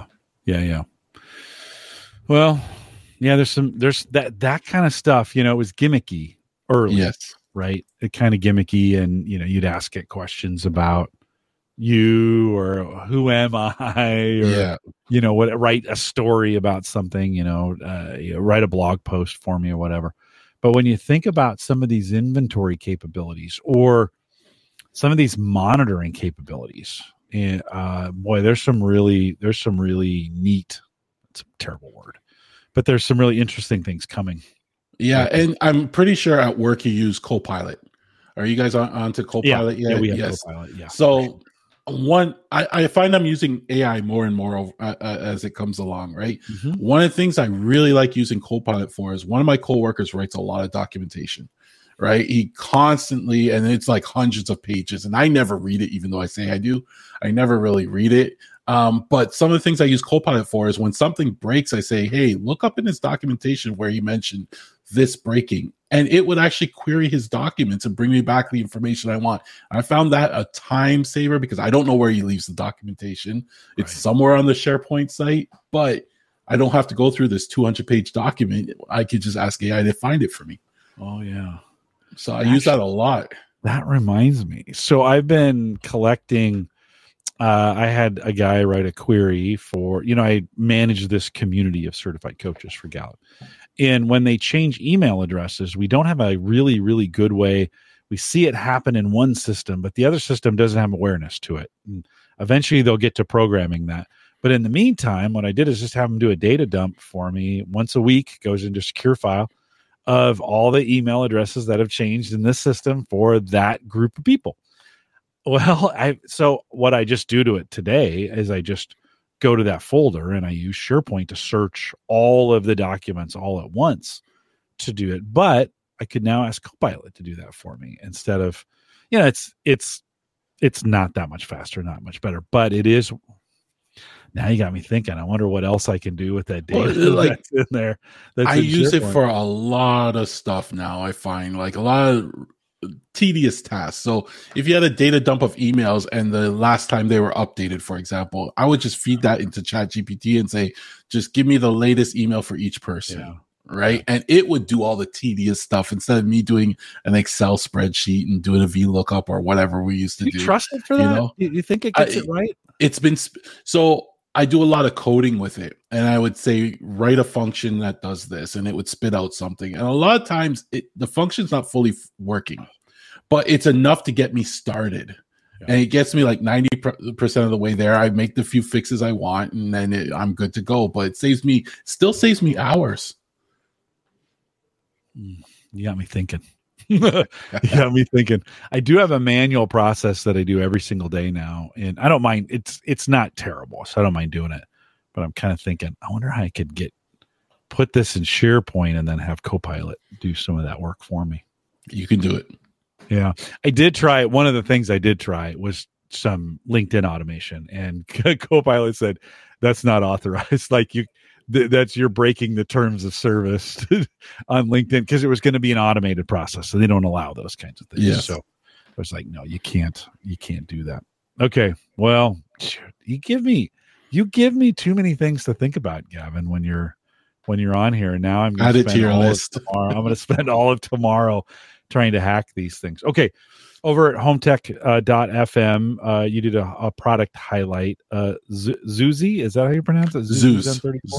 Well, there's that kind of stuff, you know, it was gimmicky early, right? It kind of gimmicky, and, you know, you'd ask it questions about you or who am I, or, you know, write a story about something, you know, write a blog post for me or whatever. But when you think about some of these inventory capabilities or some of these monitoring capabilities, boy, there's some really neat, it's a terrible word, but there's some really interesting things coming. And I'm pretty sure at work you use Copilot. Are you guys on to Copilot yet? Yeah, we have Copilot. So I find I'm using AI more and more as it comes along, right? One of the things I really like using Copilot for is one of my coworkers writes a lot of documentation, right? He constantly, and it's like hundreds of pages, and I never read it, even though I say I do. I never really read it. But some of the things I use Copilot for is when something breaks, I say, hey, look up in his documentation where he mentioned this breaking, and it would actually query his documents and bring me back the information I want. I found that a time saver because I don't know where he leaves the documentation. It's somewhere on the SharePoint site, but I don't have to go through this 200-page document. I could just ask AI to find it for me. Oh, yeah. So I use that a lot. That reminds me. So I've been collecting. I had a guy write a query for, I manage this community of certified coaches for Gallup. And when they change email addresses, we don't have a really, really good way. We see it happen in one system, but the other system doesn't have awareness to it. And eventually they'll get to programming that. But in the meantime, what I did is just have them do a data dump for me once a week, goes into a secure file of all the email addresses that have changed in this system for that group of people. Well, so what I just do to it today is I just go to that folder and I use SharePoint to search all of the documents all at once to do it. But I could now ask Copilot to do that for me instead of, it's not that much faster, not much better, but it is. Now you got me thinking. I wonder what else I can do with that data that's in there. I use it for a lot of stuff now. I find like a lot of tedious tasks. So if you had a data dump of emails and the last time they were updated, for example, I would just feed that into ChatGPT and say, just give me the latest email for each person. Yeah. Right. Yeah. And it would do all the tedious stuff instead of me doing an Excel spreadsheet and doing a VLOOKUP or whatever we used to do. You trust it for that? You think it gets it right? It's been so I do a lot of coding with it, and I would say write a function that does this, and it would spit out something. And a lot of times, the function's not fully working, but it's enough to get me started, and it gets me like 90% of the way there. I make the few fixes I want, and then I'm good to go. But it still saves me hours. You got me thinking. You got me thinking. I do have a manual process that I do every single day now, and I don't mind. It's not terrible, so I don't mind doing it. But I'm kind of thinking, I wonder how I could put this in SharePoint and then have Copilot do some of that work for me. You can do it. Yeah, I did try it. One of the things I did try was some LinkedIn automation, and Copilot said that's not authorized. Like you're breaking the terms of service on LinkedIn, because it was going to be an automated process, so they don't allow those kinds of things. Yes. So I was like, no, you can't do that. Okay, well, you give me too many things to think about, Gavin, when you're on here. And now I'm going to spend all of tomorrow. I'm going to spend all of tomorrow trying to hack these things. Okay. Over at hometech.fm, you did a product highlight. Zuzi, is that how you pronounce it? Zeus.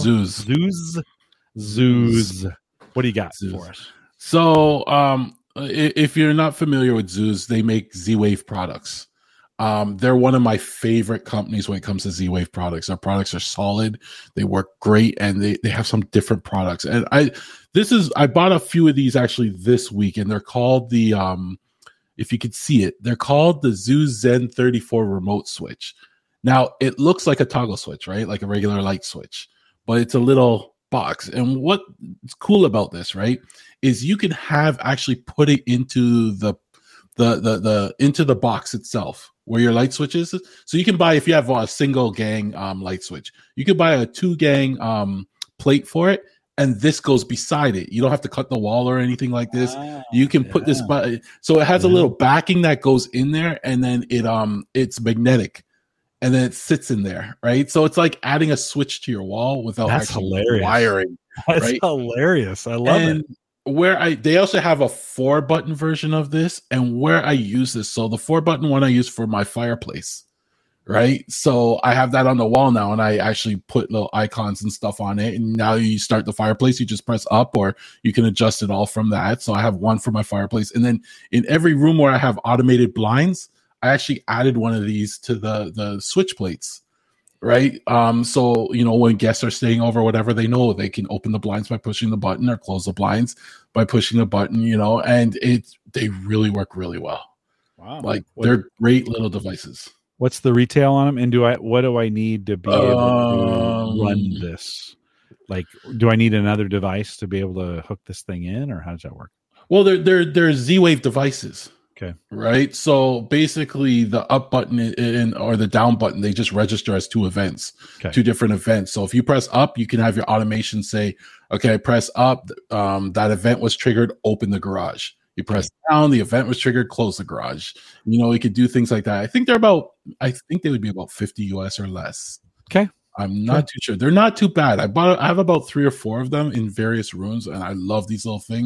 What do you got for us? So, if you're not familiar with Zeus, they make Z-Wave products. They're one of my favorite companies when it comes to Z-Wave products. Our products are solid, they work great, and they have some different products. And I bought a few of these actually this week, and they're called the if you could see it, they're called the Zeus Zen 34 remote switch. Now, it looks like a toggle switch, right? Like a regular light switch, but it's a little box. And what's cool about this, right, is you can actually put it into the into the box itself where your light switch is. So you can buy, if you have a single gang light switch, you could buy a 2-gang plate for it, and this goes beside it. You don't have to cut the wall or anything like this. You can put this, so it has a little backing that goes in there, and then it's magnetic, and then it sits in there, right? So it's like adding a switch to your wall without actually wiring. That's hilarious. I love it. They also have a 4-button version of this, and where I use this, so the 4-button one I use for my fireplace, right? So I have that on the wall now, and I actually put little icons and stuff on it. And now you start the fireplace, you just press up, or you can adjust it all from that. So I have one for my fireplace. And then in every room where I have automated blinds, I actually added one of these to the switch plates, right? So, when guests are staying over, whatever, they know they can open the blinds by pushing the button, or close the blinds by pushing the button, and they really work really well. Wow. Like they're great little devices. What's the retail on them? And what do I need to be able to run this? Like, do I need another device to be able to hook this thing in, or how does that work? Well, they're Z-Wave devices. Okay. Right. So basically the up button or the down button, they just register as 2 events, 2 different events. So if you press up, you can have your automation say, okay, press up. That event was triggered, open the garage. You press down, the event was triggered, close the garage. We could do things like that. I think they would be about 50 US or less. Okay. I'm not too sure. They're not too bad. I have about 3 or 4 of them in various rooms, and I love these little things.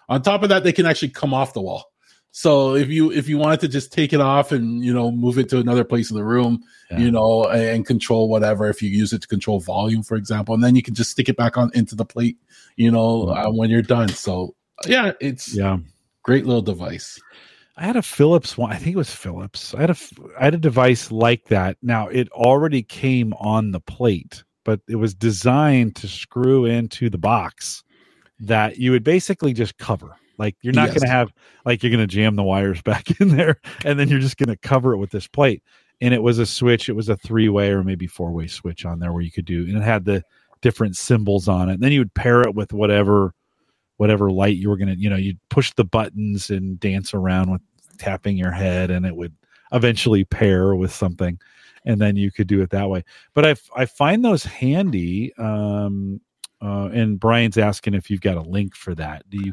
On top of that, they can actually come off the wall. So if you wanted to just take it off and, you know, move it to another place in the room, you know, and control whatever, if you use it to control volume, for example, and then you can just stick it back on into the plate, you know, when you're done. So yeah, it's great little device. I had a Philips one. I think it was Philips. I had a device like that. Now it already came on the plate, but it was designed to screw into the box that you would basically just cover. Like you're not going to have, like you're going to jam the wires back in there and then you're just going to cover it with this plate. And it was a switch. It was a 3-way or maybe 4-way switch on there where you could do, and it had the different symbols on it. And then you would pair it with whatever light you were going to, you know, you'd push the buttons and dance around with tapping your head and it would eventually pair with something. And then you could do it that way. But I find those handy. And Brian's asking if you've got a link for that. You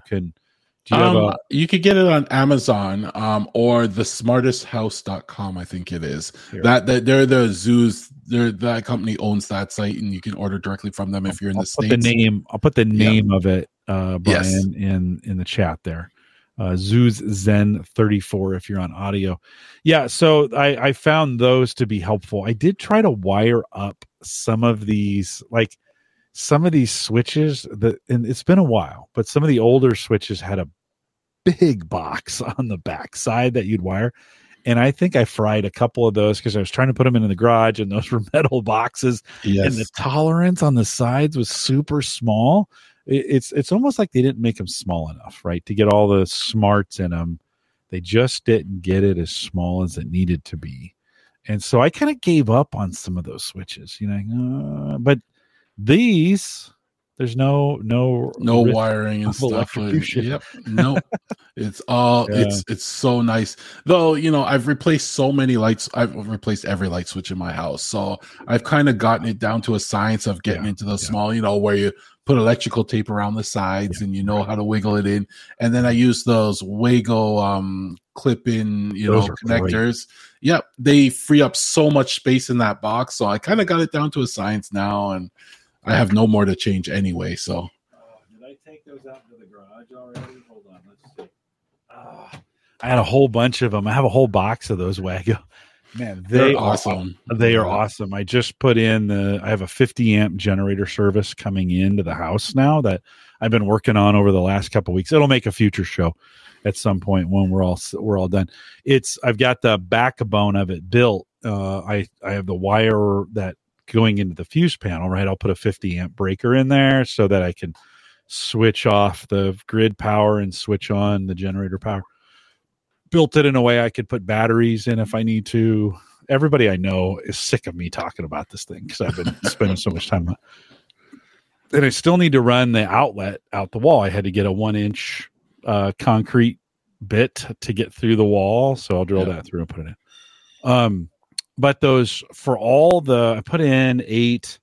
could get it on Amazon or the smartesthouse.com, I think it is. That they're the zoos, that company owns that site and you can order directly from them if you're in the States. I'll put the name of it, Brian, in the chat there. Zoos Zen 34 if you're on audio. Yeah, so I found those to be helpful. I did try to wire up some of these switches and it's been a while, but some of the older switches had a big box on the back side that you'd wire. And I think I fried a couple of those because I was trying to put them into the garage and those were metal boxes and the tolerance on the sides was super small. It's almost like they didn't make them small enough, right? To get all the smarts in them. They just didn't get it as small as it needed to be. And so I kind of gave up on some of those switches, you know, but these, there's no wiring and stuff. Yep. No, it's all it's so nice though. You know, I've replaced so many lights. I've replaced every light switch in my house, so I've kind of gotten it down to a science of getting into those small, you know, where you put electrical tape around the sides and you know how to wiggle it in. And then I use those Wago clip-in, you know, connectors. Yep, they free up so much space in that box. So I kind of got it down to a science now, and I have no more to change anyway. So did I take those out to the garage already? Hold on, let's see. I had a whole bunch of them. I have a whole box of those Wago. Man, they're awesome. They are awesome. I just put in I have a 50 amp generator service coming into the house now that I've been working on over the last couple of weeks. It'll make a future show at some point when we're all done. I've got the backbone of it built. I have the wire that going into the fuse panel, right? I'll put a 50 amp breaker in there so that I can switch off the grid power and switch on the generator power. Built it in a way I could put batteries in if I need to. Everybody I know is sick of me talking about this thing because I've been spending so much time on it. And I still need to run the outlet out the wall. I had to get a 1-inch concrete bit to get through the wall. So I'll drill that through and put it in. But those for all I put in 8,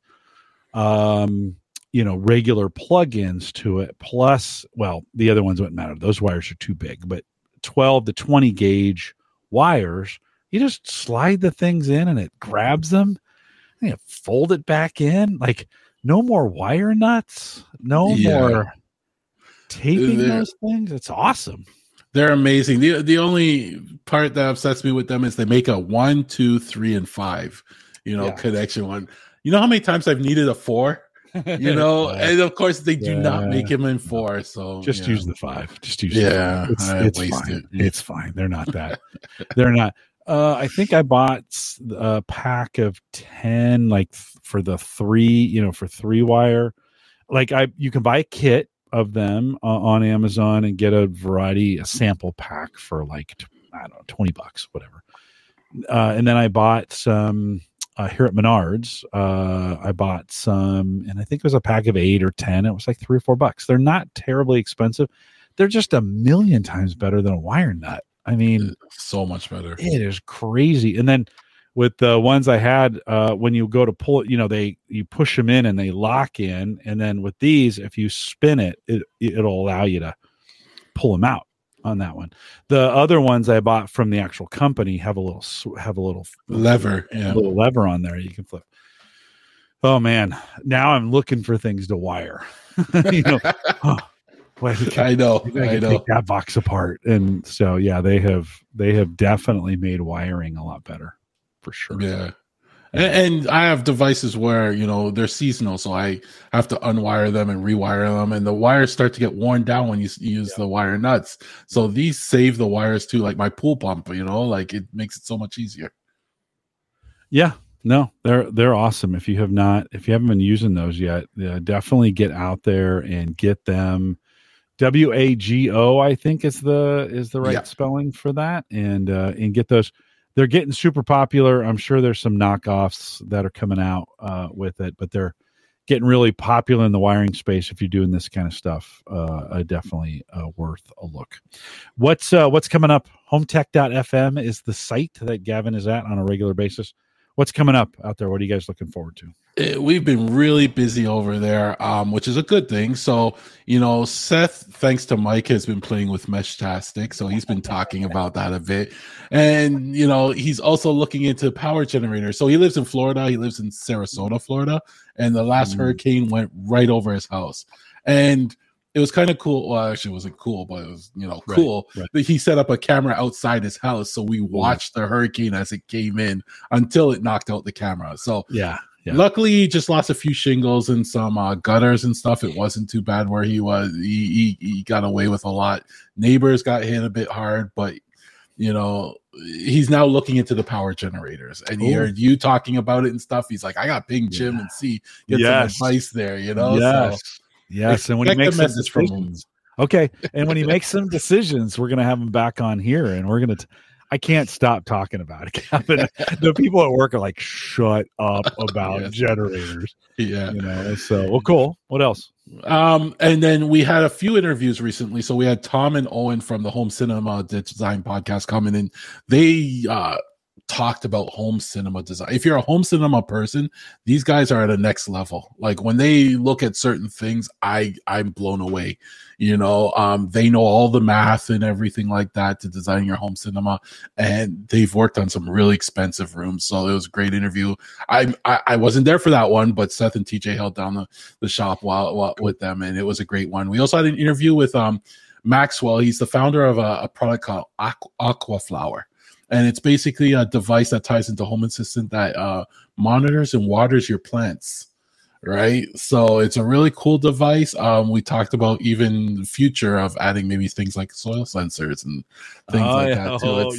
regular plugins to it. Plus, well, the other ones wouldn't matter. Those wires are too big, but 12 to 20 gauge wires, you just slide the things in and it grabs them and you fold it back in. Like no more wire nuts, no more taping those things. It's awesome. They're amazing. The only part that upsets me with them is they make a 1, 2, 3, and 5, connection one. You know how many times I've needed a 4? And of course they do not make him in 4. So just use the 5. Just use the 5. It's fine. It's fine. They're not that. They're not. I think I bought a pack of 10, like for the 3, for 3-wire. Like you can buy a kit of them on Amazon and get a sample pack for like, I don't know, $20, whatever. And then I bought some here at Menards. I bought some, and I think it was a pack of 8 or 10. It was like $3 or $4. They're not terribly expensive. They're just a million times better than a wire nut. I mean, so much better. It is crazy. And then with the ones I had, when you go to pull it, you push them in and they lock in. And then with these, if you spin it, it'll allow you to pull them out on that one. The other ones I bought from the actual company have a little lever, a little lever on there you can flip. Oh man, now I'm looking for things to wire. I know. Take that box apart. And so, yeah, they have definitely made wiring a lot better, for sure. Yeah. And I have devices where, they're seasonal, so I have to unwire them and rewire them, and the wires start to get worn down when you use the wire nuts. So these save the wires too, like my pool pump, like it makes it so much easier. Yeah, no, they're awesome. If you haven't been using those yet, definitely get out there and get them. WAGO, I think is the right spelling for that, and get those. They're getting super popular. I'm sure there's some knockoffs that are coming out with it, but they're getting really popular in the wiring space. If you're doing this kind of stuff, definitely worth a look. What's coming up? Hometech.fm is the site that Gavin is at on a regular basis. What's coming up out there? What are you guys looking forward to? We've been really busy over there, which is a good thing. So, Seth, thanks to Mike, has been playing with Meshtastic. So he's been talking about that a bit. And, he's also looking into power generators. So he lives in Florida. He lives in Sarasota, Florida. And the last hurricane went right over his house. And it was kind of cool. Well, actually, it wasn't cool, but it was, cool. Right. But he set up a camera outside his house. So we watched the hurricane as it came in until it knocked out the camera. So, yeah. Luckily, he just lost a few shingles and some gutters and stuff. It wasn't too bad where he was. He got away with a lot. Neighbors got hit a bit hard, but he's now looking into the power generators. And he heard you talking about it and stuff. He's like, I got ping Jim and see get some advice there. Yes, and when he makes some decisions, okay, and when he makes some decisions, we're gonna have him back on here, and we're gonna. I can't stop talking about it. The people at work are like, "Shut up about generators." Yeah, So, well, cool. What else? And then we had a few interviews recently. So we had Tom and Owen from the Home Cinema Design Podcast coming in. They talked about home cinema design. If you're a home cinema person, these guys are at a next level. Like when they look at certain things, I'm blown away. They know all the math and everything like that to design your home cinema, and they've worked on some really expensive rooms. So it was a great interview. I wasn't there for that one, but Seth and TJ held down the shop while with them, and it was a great one. We also had an interview with Maxwell. He's the founder of a product called Aquaflower. And it's basically a device that ties into Home Assistant that monitors and waters your plants, right? So it's a really cool device. We talked about even the future of adding maybe things like soil sensors and things like that to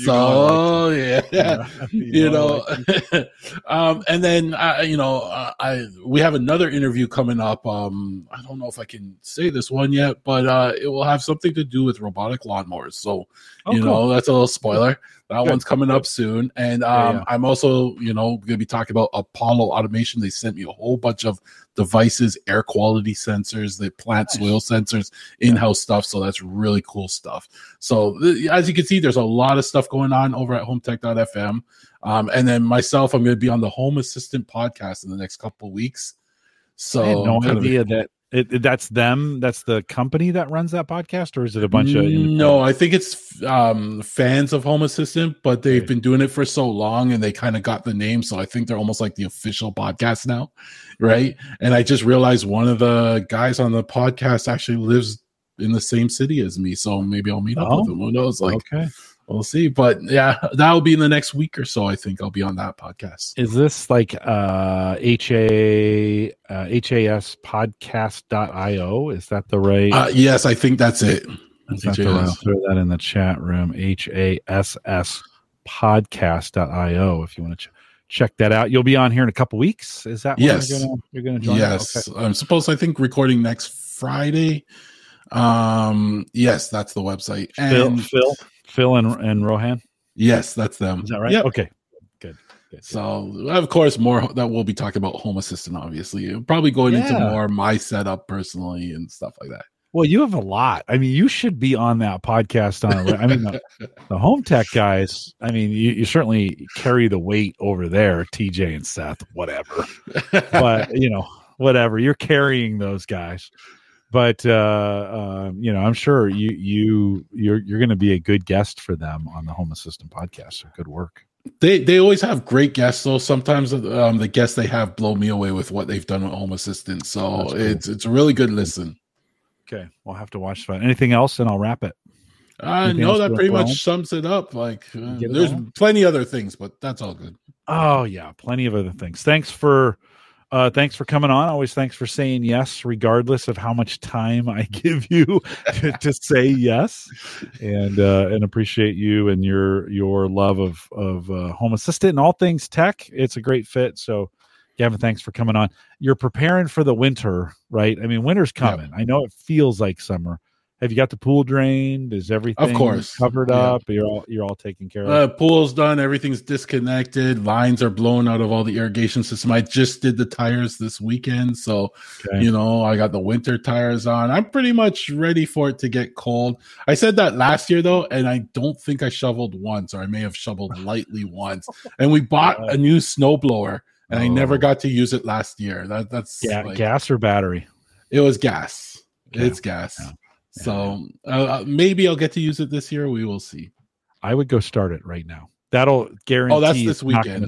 it. And then we have another interview coming up. I don't know if I can say this one yet, but it will have something to do with robotic lawnmowers. So cool. That's a little spoiler. That one's coming up soon. And I'm also, going to be talking about Apollo Automation. They sent me a whole bunch of devices, air quality sensors, the plant soil sensors, in-house stuff. So that's really cool stuff. So as you can see, there's a lot of stuff going on over at hometech.fm. And then myself, I'm going to be on the Home Assistant podcast in the next couple of weeks. So I had no idea that. That's them. That's the company that runs that podcast, or is it a bunch of? No, I think it's fans of Home Assistant, but they've been doing it for so long, and they kind of got the name. So I think they're almost like the official podcast now, right? And I just realized one of the guys on the podcast actually lives in the same city as me, so maybe I'll meet up with him. Who knows? Okay. We'll see. But yeah, that'll be in the next week or so. I think I'll be on that podcast. Is this like haspodcast.io? Is that the right? Yes, I think that's it. I'll throw that in the chat room. HASS podcast.io if you want to check that out. You'll be on here in a couple weeks. Is that yes? You're going to join? Yes. Okay. I'm supposed, I think, recording next Friday. Yes, that's the website. And Phil and Rohan? Yes, that's them. Is that right? Yep. Okay. Good. So, of course, more that we'll be talking about Home Assistant, obviously. Probably going into more my setup personally and stuff like that. Well, you have a lot. I mean, you should be on that podcast. The Home Tech guys, I mean, you certainly carry the weight over there, TJ and Seth, whatever. But, whatever. You're carrying those guys. But I'm sure you're going to be a good guest for them on the Home Assistant podcast. So good work. They always have great guests, though. Sometimes the guests they have blow me away with what they've done with Home Assistant. So cool. It's a really good listen. Okay, we'll have to watch that. Anything else, and I'll wrap it. No, that pretty much sums it up. Like, there's plenty other things, but that's all good. Oh yeah, plenty of other things. Thanks for coming on. Always thanks for saying yes, regardless of how much time I give you to say yes, and appreciate you and your love of Home Assistant and all things tech. It's a great fit. So, Gavin, thanks for coming on. You're preparing for the winter, right? I mean, winter's coming. I know it feels like summer. Have you got the pool drained? Is everything of course covered up? You're all taken care of. Pool's done. Everything's disconnected. Lines are blown out of all the irrigation system. I just did the tires this weekend, so I got the winter tires on. I'm pretty much ready for it to get cold. I said that last year though, and I don't think I shoveled once, or I may have shoveled lightly once. And we bought a new snowblower, and I never got to use it last year. That's gas or battery? It was gas. Okay. It's gas. Yeah. So maybe I'll get to use it this year. We will see. I would go start it right now. That'll guarantee. Oh, that's this weekend.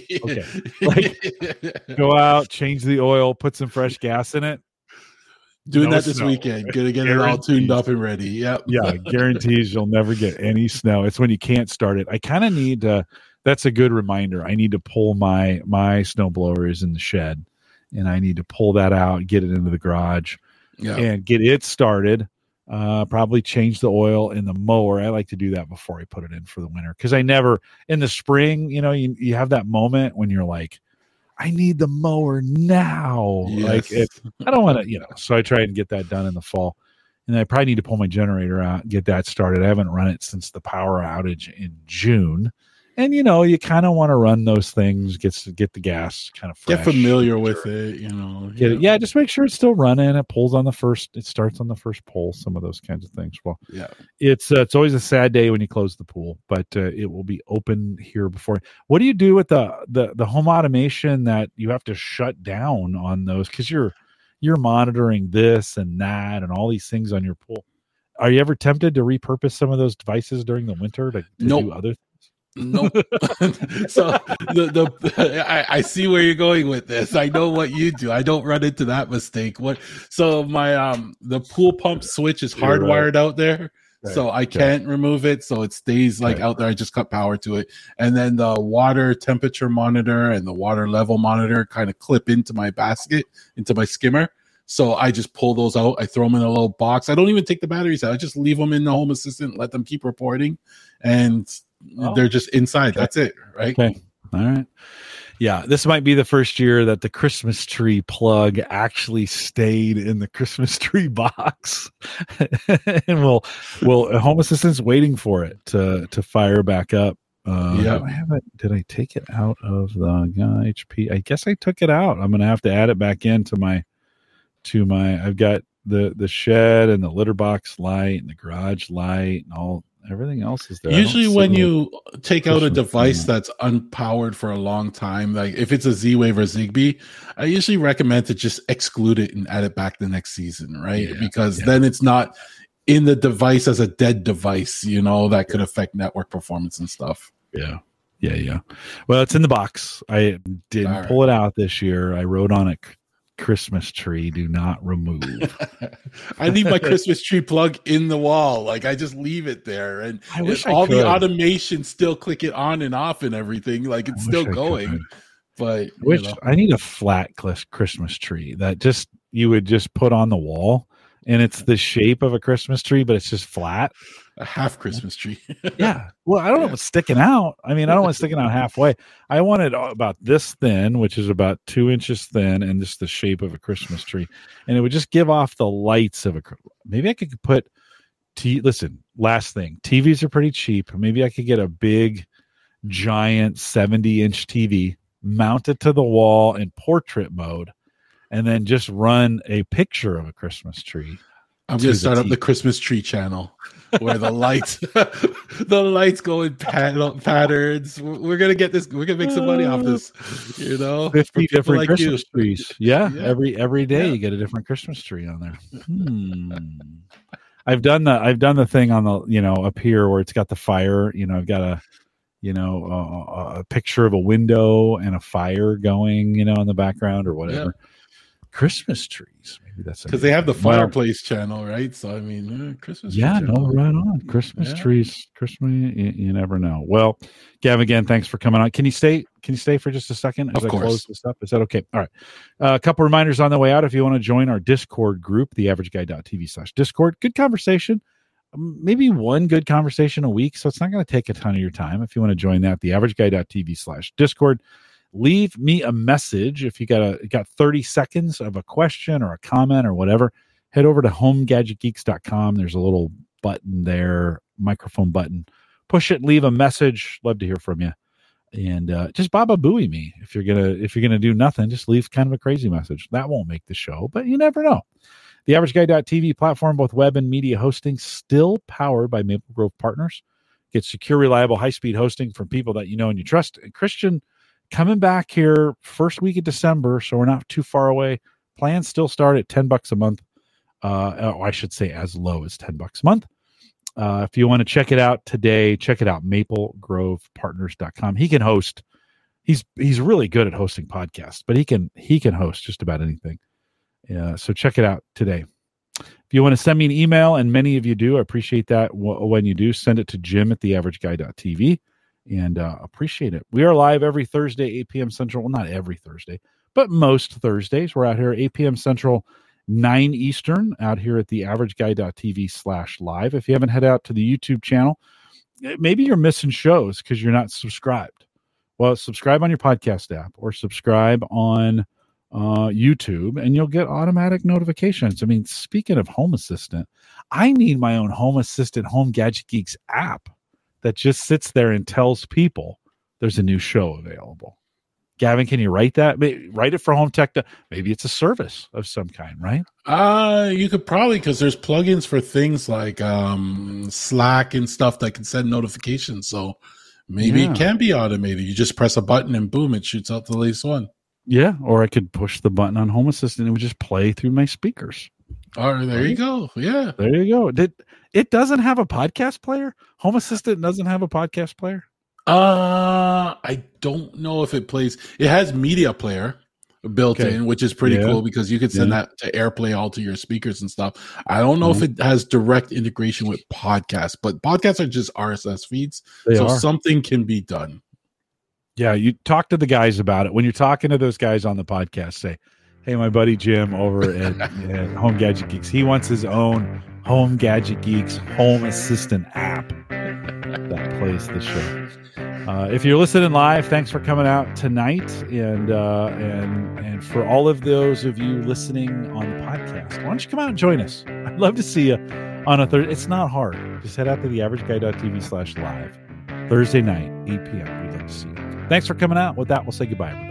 Okay. Go out, change the oil, put some fresh gas in it. Doing that this weekend. Gonna get it all tuned up and ready. Yep. Yeah, guarantees you'll never get any snow. It's when you can't start it. I kind of need to. That's a good reminder. I need to pull my snow blowers in the shed, and I need to pull that out, get it into the garage, and get it started. Probably change the oil in the mower. I like to do that before I put it in for the winter, because I never in the spring, you have that moment when you're like, I need the mower now. Yes. Like I don't want to, so I try and get that done in the fall. And I probably need to pull my generator out and get that started. I haven't run it since the power outage in June. And you kind of want to run those things, get the gas kind of fresh. Get familiar with it, Get it. Yeah, just make sure it's still running. It starts on the first pull. Some of those kinds of things. Well, it's always a sad day when you close the pool, but it will be open here before. What do you do with the home automation that you have to shut down on those, because you're monitoring this and that and all these things on your pool? Are you ever tempted to repurpose some of those devices during the winter to do other things? Nope. So I see where you're going with this. I know what you do. I don't run into that mistake. So my the pool pump switch is hardwired out there. Right. So I can't remove it. So it stays out there. I just cut power to it. And then the water temperature monitor and the water level monitor kind of clip into my basket, into my skimmer. So I just pull those out. I throw them in a little box. I don't even take the batteries out. I just leave them in the Home Assistant, let them keep reporting, and they're just inside. Okay. That's it, right? Okay. All right. Yeah, this might be the first year that the Christmas tree plug actually stayed in the Christmas tree box, and we'll Home Assistant's waiting for it to fire back up. I haven't. Did I take it out of the HP? I guess I took it out. I'm going to have to add it back into my. I've got the shed and the litter box light and the garage light and everything else is there. Usually when you take out a device that's unpowered for a long time, like if it's a Z-Wave or Zigbee, I usually recommend to just exclude it and add it back the next season, right? Because then it's not in the device as a dead device, that could affect network performance and stuff. Yeah. Well, it's in the box. I didn't pull it out this year. I wrote on it, Christmas tree, do not remove. I leave my Christmas tree plug in the wall. Like I just leave it there, and the automation still click it on and off and everything. Like it's still going. But I need a flat Christmas tree that you would just put on the wall, and it's the shape of a Christmas tree, but it's just flat. A half Christmas tree. Yeah. Well, I don't know what's sticking out. I mean, I don't want it sticking out halfway. I want it about this thin, which is about 2 inches thin, and just the shape of a Christmas tree. And it would just give off the lights of maybe I could put listen, last thing. TVs are pretty cheap. Maybe I could get a big, giant 70-inch TV, mount it to the wall in portrait mode, and then just run a picture of a Christmas tree. I'm going to start up the Christmas tree channel where the lights go in patterns. We're going to get this. We're going to make some money off this, 50 different like Christmas trees. Yeah. Every day you get a different Christmas tree on there. I've done the thing on the, up here where it's got the fire, I've got a picture of a window and a fire going, in the background or whatever. Christmas trees. Maybe that's because they have the fireplace channel, right? So I mean, Christmas. Yeah, no, right on. Christmas trees. Christmas. You never know. Well, Gav, again, thanks for coming on. Can you stay? Can you stay for just a second as I close this up? Is that okay? All right. A couple reminders on the way out. If you want to join our Discord group, theaverageguy.tv/Discord. Good conversation. Maybe one good conversation a week, so it's not going to take a ton of your time. If you want to join that, theaverageguy.tv/Discord. Leave me a message if you got 30 seconds of a question or a comment or whatever. Head over to homegadgetgeeks.com. There's a little button there, microphone button. Push it, leave a message. Love to hear from you. And just Baba Booey me. If you're gonna do nothing, just leave kind of a crazy message. That won't make the show, but you never know. The AverageGuy.tv platform, both web and media hosting, still powered by Maple Grove Partners. Get secure, reliable, high-speed hosting from people that you know and you trust. And Christian, coming back here first week of December, so we're not too far away. Plans still start at $10 a month. I should say as low as $10 a month. If you want to check it out today, check it out, maplegrovepartners.com. He can host. He's really good at hosting podcasts, but he can host just about anything. So check it out today. If you want to send me an email, and many of you do, I appreciate that. When you do, send it to jim@theaverageguy.tv. And appreciate it. We are live every Thursday, 8 p.m. Central. Well, not every Thursday, but most Thursdays. We're out here 8 p.m. Central, 9 Eastern, out here at theaverageguy.tv/live. If you haven't head out to the YouTube channel, maybe you're missing shows because you're not subscribed. Well, subscribe on your podcast app or subscribe on YouTube, and you'll get automatic notifications. I mean, speaking of Home Assistant, I need my own Home Assistant Home Gadget Geeks app that just sits there and tells people there's a new show available. Gavin, can you write that? Write it for Home Tech. Maybe it's a service of some kind, right? You could probably, because there's plugins for things like Slack and stuff that can send notifications. So maybe it can be automated. You just press a button and boom, it shoots out the latest one. Yeah, or I could push the button on Home Assistant and it would just play through my speakers. Oh, there you go. Yeah. There you go. It doesn't have a podcast player? Home Assistant doesn't have a podcast player? I don't know if it plays. It has media player built in, which is pretty cool because you could send that to AirPlay all to your speakers and stuff. I don't know if it has direct integration with podcasts, but podcasts are just RSS feeds. Something can be done. Yeah, you talk to the guys about it. When you're talking to those guys on the podcast, say, hey, my buddy Jim over at Home Gadget Geeks, he wants his own Home Gadget Geeks Home Assistant app that plays the show. If you're listening live, thanks for coming out tonight, and for all of those of you listening on the podcast, why don't you come out and join us? I'd love to see you on a Thursday. It's not hard. Just head out to theaverageguy.tv/live Thursday night, 8 p.m. We'd love to see you. Thanks for coming out. With that, we'll say goodbye, everybody.